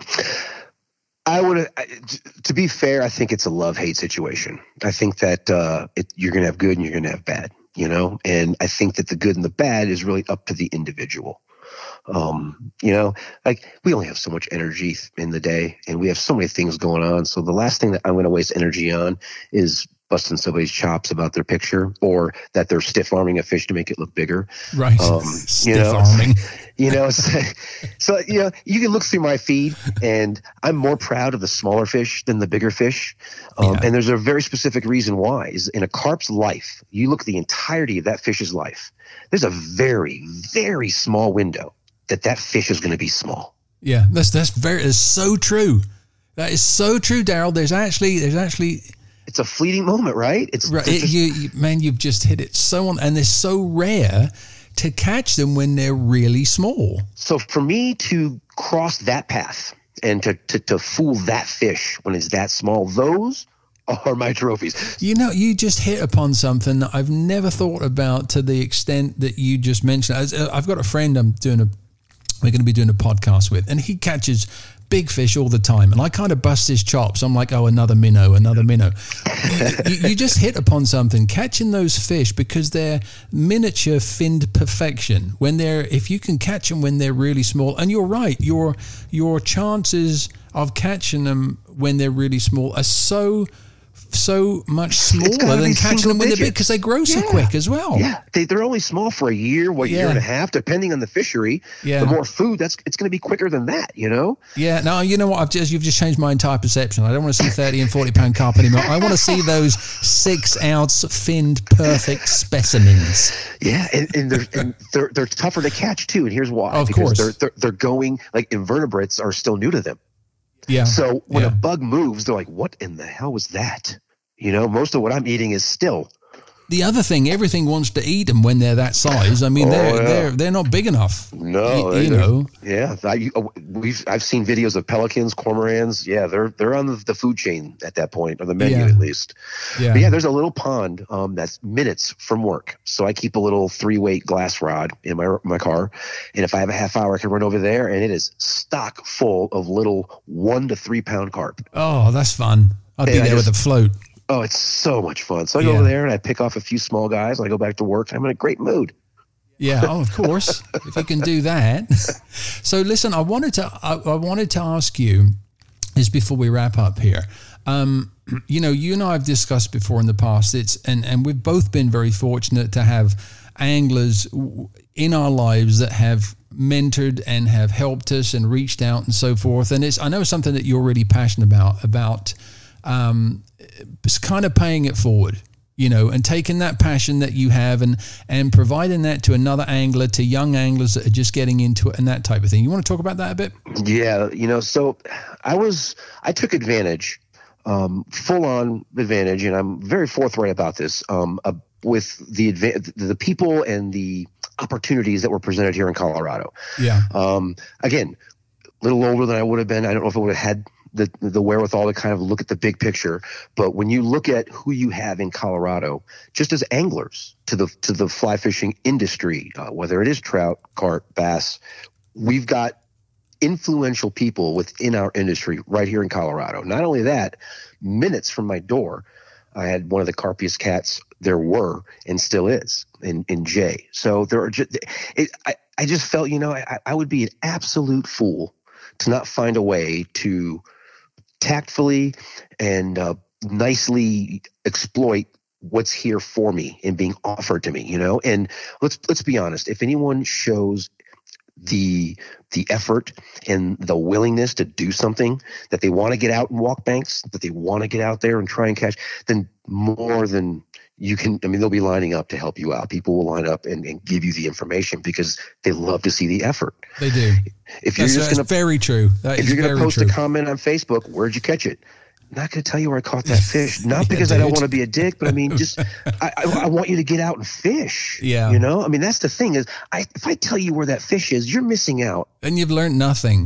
I would, to be fair, I think it's a love-hate situation. I think that uh, it, you're going to have good and you're going to have bad, you know, and I think that the good and the bad is really up to the individual. Um, you know, like we only have so much energy in the day and we have so many things going on. So the last thing that I'm going to waste energy on is busting somebody's chops about their picture or that they're stiff arming a fish to make it look bigger. Right. Um, stiff you know, arming. You know, so, so, you know, you can look through my feed and I'm more proud of the smaller fish than the bigger fish. Um, Yeah. And there's a very specific reason why. Is in a carp's life, you look at the entirety of that fish's life. There's a very, very small window that that fish is going to be small. Yeah, that's that's very that's so true. That is so true, Daryl. There's actually there's actually It's a fleeting moment, right? It's, right. it's It, just, you, you, man, you've just hit it so on, and they're so rare to catch them when they're really small. so for me to cross that path and to, to, to fool that fish when it's that small, those are my trophies. You know, you just hit upon something that I've never thought about to the extent that you just mentioned. As- I've got a friend I'm doing a, we're going to be doing a podcast with, and he catches big fish all the time. And I kind of bust his chops. I'm like, oh, another minnow, another minnow. you, you just hit upon something, catching those fish because they're miniature finned perfection. When they're, if you can catch them when they're really small, and you're right, your, your chances of catching them when they're really small are so so much smaller gotta than be catching them when they're big single because they grow so Yeah. quick as well. Yeah, they, they're only small for a year, what Yeah. year and a half, depending on the fishery. Yeah. The more food, that's it's going to be quicker than that, you know. Yeah, no, you know what? I've just you've just changed my entire perception. I don't want to see thirty and forty pound carp anymore. I want to see those six ounce finned perfect specimens. Yeah, and, and, they're, and they're they're tougher to catch too. And here's why: Of because course. they're, they're they're going like invertebrates are still new to them. Yeah. So when yeah. a bug moves, they're like, "What in the hell was that?" You know, most of what I'm eating is still. The other thing, everything wants to eat them when they're that size. I mean, Oh, they're yeah. they're they're not big enough. No, Y- you they're- know. Yeah, I, we've I've seen videos of pelicans, cormorants. Yeah, they're they're on the, the food chain at that point, or the menu Yeah. at least. Yeah. But yeah, there's a little pond um, that's minutes from work, so I keep a little three weight glass rod in my my car, and if I have a half hour, I can run over there, and it is stock full of little one to three pound carp. Oh, that's fun. I'd be Yeah, I there with a just- float. Oh, it's so much fun. So I Yeah. go over there and I pick off a few small guys. And I go back to work. I'm in a great mood. Yeah, oh, of course, if you can do that. So, listen, I wanted to, I, I wanted to ask you, is before we wrap up here, um, you know, you and I have discussed before in the past. It's and and we've both been very fortunate to have anglers in our lives that have mentored and have helped us and reached out and so forth. And it's, I know, something that you're really passionate about about. Um, it's kind of paying it forward, you know, and taking that passion that you have and and providing that to another angler, to young anglers that are just getting into it and that type of thing. You want to talk about that a bit? Yeah, you know, so I was I took advantage, um, full on advantage, and I'm very forthright about this. Um, uh, with the adva- the people and the opportunities that were presented here in Colorado. Yeah. Um, again, a little older than I would have been. I don't know if I would have had the the wherewithal to kind of look at the big picture. But when you look at who you have in Colorado, just as anglers to the to the fly fishing industry, uh, whether it is trout, carp, bass, we've got influential people within our industry right here in Colorado. Not only that, minutes from my door, I had one of the carpiest cats there were and still is in, in Jay. So there are just, it, I, I just felt, you know, I, I would be an absolute fool to not find a way to tactfully and uh, nicely exploit what's here for me and being offered to me, you know. And let's let's be honest, if anyone shows the the effort and the willingness to do something, that they want to get out and walk banks, that they want to get out there and try and catch, then more than you can, I mean, they'll be lining up to help you out. People will line up and, and give you the information because they love to see the effort. They do. If you're That's, just that's going to very true. That if is you're going very to post true. a comment on Facebook, where'd you catch it? I'm not going to tell you where I caught that fish. Not Yeah, because I don't dude. want to be a dick, but I mean, just I, I, I want you to get out and fish. Yeah. You know, I mean, that's the thing is, I if I tell you where that fish is, you're missing out. And you've learned nothing.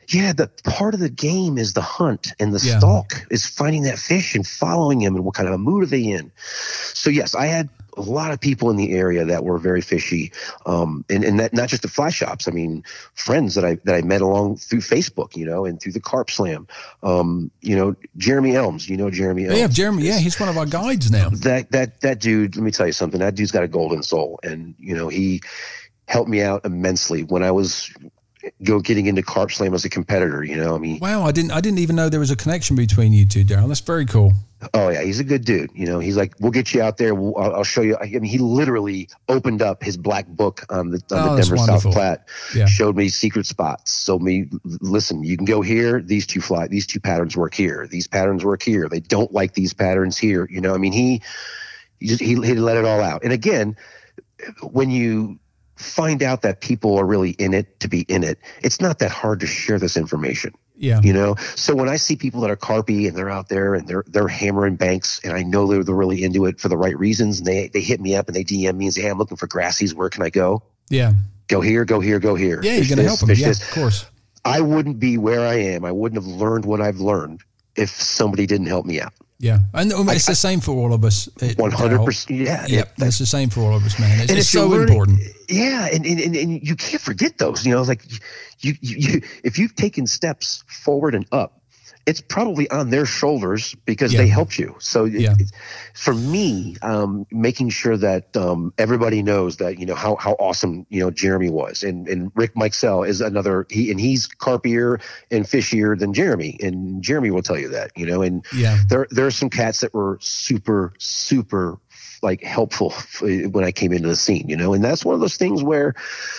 Yeah, the part of the game is the hunt, and the yeah. stalk is finding that fish and following him and what kind of a mood are they in. So yes, I had a lot of people in the area that were very fishy, um, and, and that not just the fly shops. I mean, friends that I that I met along through Facebook, you know, and through the Carp Slam. Um, you know, Jeremy Elms. You know Jeremy Elms. Yeah, Jeremy. Yeah, he's one of our guides now. That that that dude. Let me tell you something. That dude's got a golden soul, and you know he helped me out immensely when I was go getting into Carp Slam as a competitor. You know, I mean, wow, I didn't I didn't even know there was a connection between you two, Daryl. That's very cool. Oh yeah, he's a good dude. You know, he's like, we'll get you out there. We'll, I'll, I'll show you. I mean, he literally opened up his black book on the, on oh, the Denver South Platte, yeah. showed me secret spots. So me, listen, you can go here. These two fly, these two patterns work here. These patterns work here. They don't like these patterns here. You know, I mean, he, he just, he, he let it all out. And again, when you find out that people are really in it to be in it, it's not that hard to share this information. Yeah. You know, so when I see people that are carpy and they're out there and they're they're hammering banks, and I know they're, they're really into it for the right reasons, and they they hit me up and they D M me and say, hey, I'm looking for grassies. Where can I go? Yeah. Go here, go here, go here. Yeah, you're going to help them. Yeah, this. Of course. I wouldn't be where I am. I wouldn't have learned what I've learned if somebody didn't help me out. Yeah, and it's the same for all of us. One hundred percent. Yeah, yep. That's the same for all of us, man. It's, and it's so learning, important. Yeah, and, and and you can't forget those. You know, like you, you, you if you've taken steps forward and up, it's probably on their shoulders because yeah. they helped you. So yeah. it, for me, um, making sure that um, everybody knows that, you know, how, how awesome, you know, Jeremy was. And, and Rick Mikesell is another, he, and he's carpier and fishier than Jeremy. And Jeremy will tell you that, you know, and yeah. there, there are some cats that were super, super like helpful when I came into the scene, you know, and that's one of those things where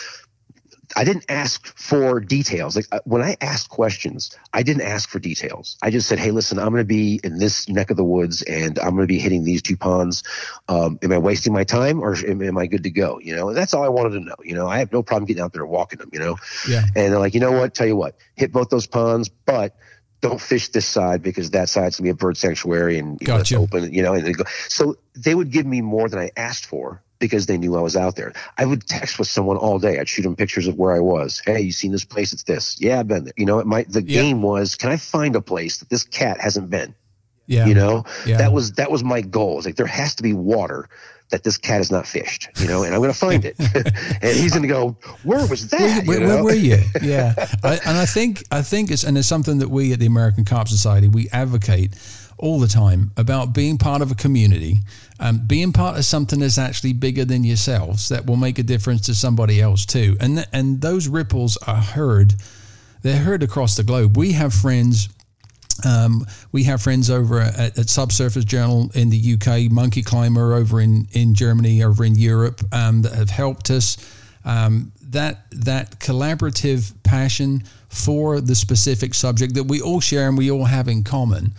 I didn't ask for details. Like when I asked questions, I didn't ask for details. I just said, hey, listen, I'm going to be in this neck of the woods and I'm going to be hitting these two ponds. Um, am I wasting my time or am, am I good to go? You know, and that's all I wanted to know. You know, I have no problem getting out there and walking them, you know? Yeah. And they're like, you know what? Tell you what, hit both those ponds, but don't fish this side because that side's going to be a bird sanctuary and you know, it's open, you know, and they go. So they would give me more than I asked for, because they knew I was out there. I would text with someone all day. I'd shoot them pictures of where I was. Hey, you seen this place? It's this. Yeah, I've been there. You know, it might, the yeah. game was, can I find a place that this cat hasn't been? Yeah. You know, yeah. that was, that was my goal. It's like, there has to be water that this cat has not fished, you know, and I'm going to find it. And he's going to go, where was that? Where, you where, know? where were you? Yeah. I, and I think, I think it's, and it's something that we at the American Carp Society, we advocate all the time about being part of a community, um, being part of something that's actually bigger than yourselves that will make a difference to somebody else too. And th- and those ripples are heard. They're heard across the globe. We have friends. Um, we have friends over at, at Subsurface Journal in the U K, Monkey Climber over in, in Germany, over in Europe, um, that have helped us. Um, that that collaborative passion for the specific subject that we all share and we all have in common.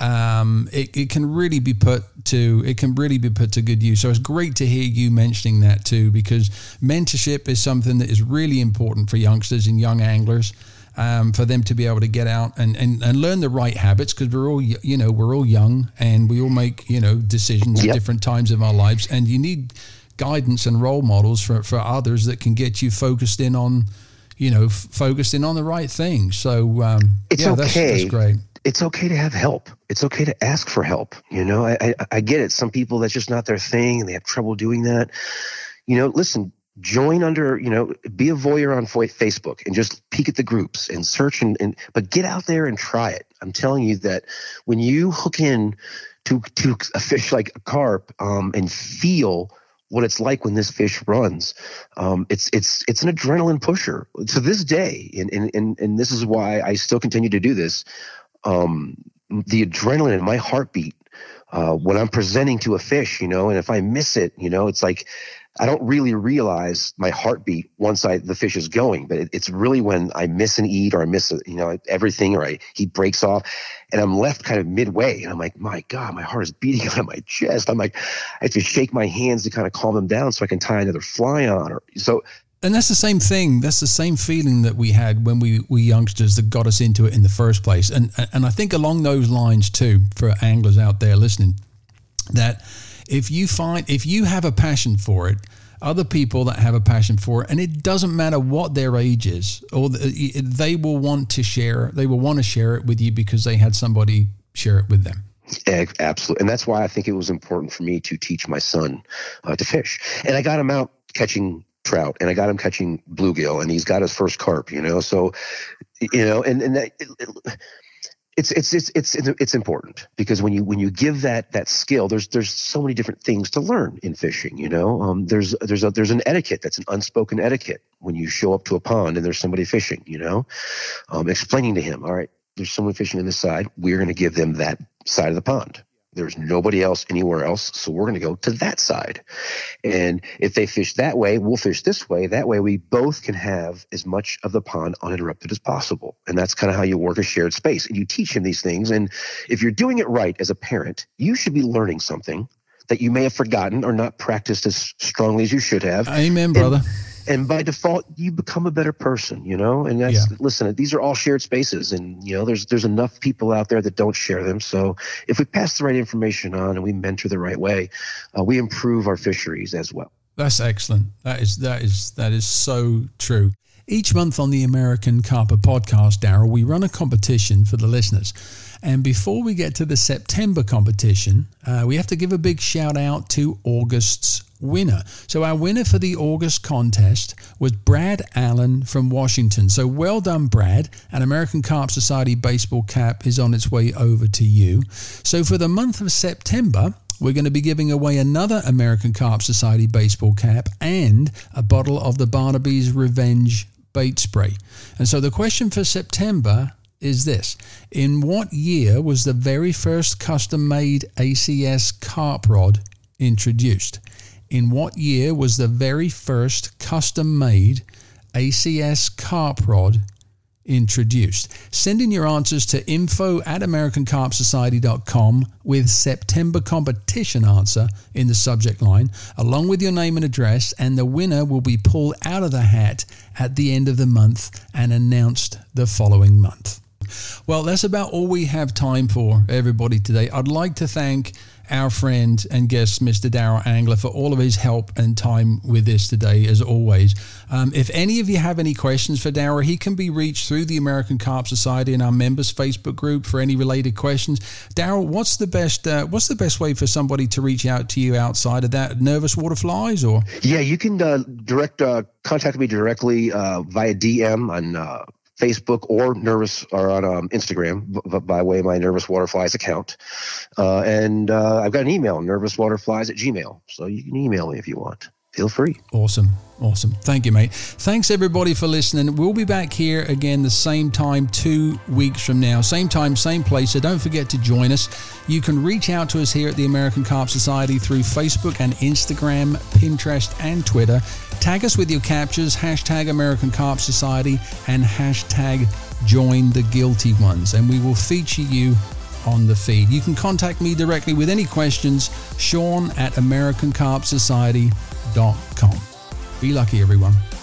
Um, it, it can really be put to it can really be put to good use. So it's great to hear you mentioning that too, because mentorship is something that is really important for youngsters and young anglers, um, for them to be able to get out and, and, and learn the right habits, because we're all you know we're all young and we all make you know decisions yep. at different times of our lives, and you need guidance and role models for, for others that can get you focused in on you know f- focused in on the right things. So um, it's yeah, okay. that's, that's great. It's okay to have help. It's okay to ask for help. You know, I, I, I get it. Some people, that's just not their thing and they have trouble doing that. You know, listen, join under, you know, be a voyeur on Facebook and just peek at the groups and search and, and but get out there and try it. I'm telling you that when you hook in to, to a fish like a carp um, and feel what it's like when this fish runs, um, it's it's it's an adrenaline pusher to this day. And, and, and, and this is why I still continue to do this. Um, the adrenaline in my heartbeat, uh, when I'm presenting to a fish, you know, and if I miss it, you know, it's like, I don't really realize my heartbeat once I, the fish is going, but it, it's really when I miss an eat or I miss, a, you know, everything, or I, he breaks off and I'm left kind of midway. And I'm like, my God, my heart is beating out of my chest. I'm like, I have to shake my hands to kind of calm them down so I can tie another fly on. Or so. And that's the same thing. That's the same feeling that we had when we were youngsters that got us into it in the first place. And and I think along those lines too, for anglers out there listening, that if you find, if you have a passion for it, other people that have a passion for it, and it doesn't matter what their age is, or the, they will want to share. They will want to share it with you because they had somebody share it with them. Absolutely. And that's why I think it was important for me to teach my son uh, to fish. And I got him out catching trout, and I got him catching bluegill, and he's got his first carp, you know? So, you know, and, and that, it, it, it's, it's, it's, it's, it's important because when you, when you give that, that skill, there's, there's so many different things to learn in fishing, you know? Um, there's, there's a, there's an etiquette that's an unspoken etiquette when you show up to a pond and there's somebody fishing, you know, um, explaining to him, all right, there's someone fishing on this side. We're going to give them that side of the pond. There's nobody else anywhere else, so we're going to go to that side. And if they fish that way, we'll fish this way. That way we both can have as much of the pond uninterrupted as possible. And that's kind of how you work a shared space. And you teach him these things. And if you're doing it right as a parent, you should be learning something that you may have forgotten or not practiced as strongly as you should have. Amen, brother. And, And by default, you become a better person, you know, and that's, yeah. listen, these are all shared spaces, and, you know, there's, there's enough people out there that don't share them. So if we pass the right information on and we mentor the right way, uh, we improve our fisheries as well. That's excellent. That is, that is, that is so true. Each month on the American Carper podcast, Daryl, we run a competition for the listeners. And before we get to the September competition, uh, we have to give a big shout out to August's winner. So our winner for the August contest was Brad Allen from Washington. So well done, Brad. An American Carp Society baseball cap is on its way over to you. So for the month of September, we're going to be giving away another American Carp Society baseball cap and a bottle of the Barnaby's Revenge bait spray. And so the question for September is this: in what year was the very first custom-made A C S carp rod introduced? In what year was the very first custom-made A C S carp rod introduced? Send in your answers to info at american carp society dot com with September competition answer in the subject line, along with your name and address, and the winner will be pulled out of the hat at the end of the month and announced the following month. Well, that's about all we have time for, everybody, today. I'd like to thank our friend and guest, Mister Daryl Angler, for all of his help and time with this today, as always. Um, if any of you have any questions for Daryl, he can be reached through the American Carp Society and our members Facebook group for any related questions. Daryl, what's the best uh, what's the best way for somebody to reach out to you outside of that? Nervous Waterflies, or? Yeah, you can uh, direct uh, contact me directly uh, via D M on uh Facebook or Nervous or on um, Instagram b- by way of my Nervous Waterflies account. Uh, and uh, I've got an email, nervouswaterflies at gmail. So you can email me if you want. Feel free. Awesome. Awesome. Thank you, mate. Thanks, everybody, for listening. We'll be back here again the same time two weeks from now. Same time, same place. So don't forget to join us. You can reach out to us here at the American Carp Society through Facebook and Instagram, Pinterest, and Twitter. Tag us with your captures, hashtag American Carp Society, and hashtag Join the Guilty Ones, and we will feature you on the feed. You can contact me directly with any questions, Sean at american carp society dot com. Be lucky, everyone.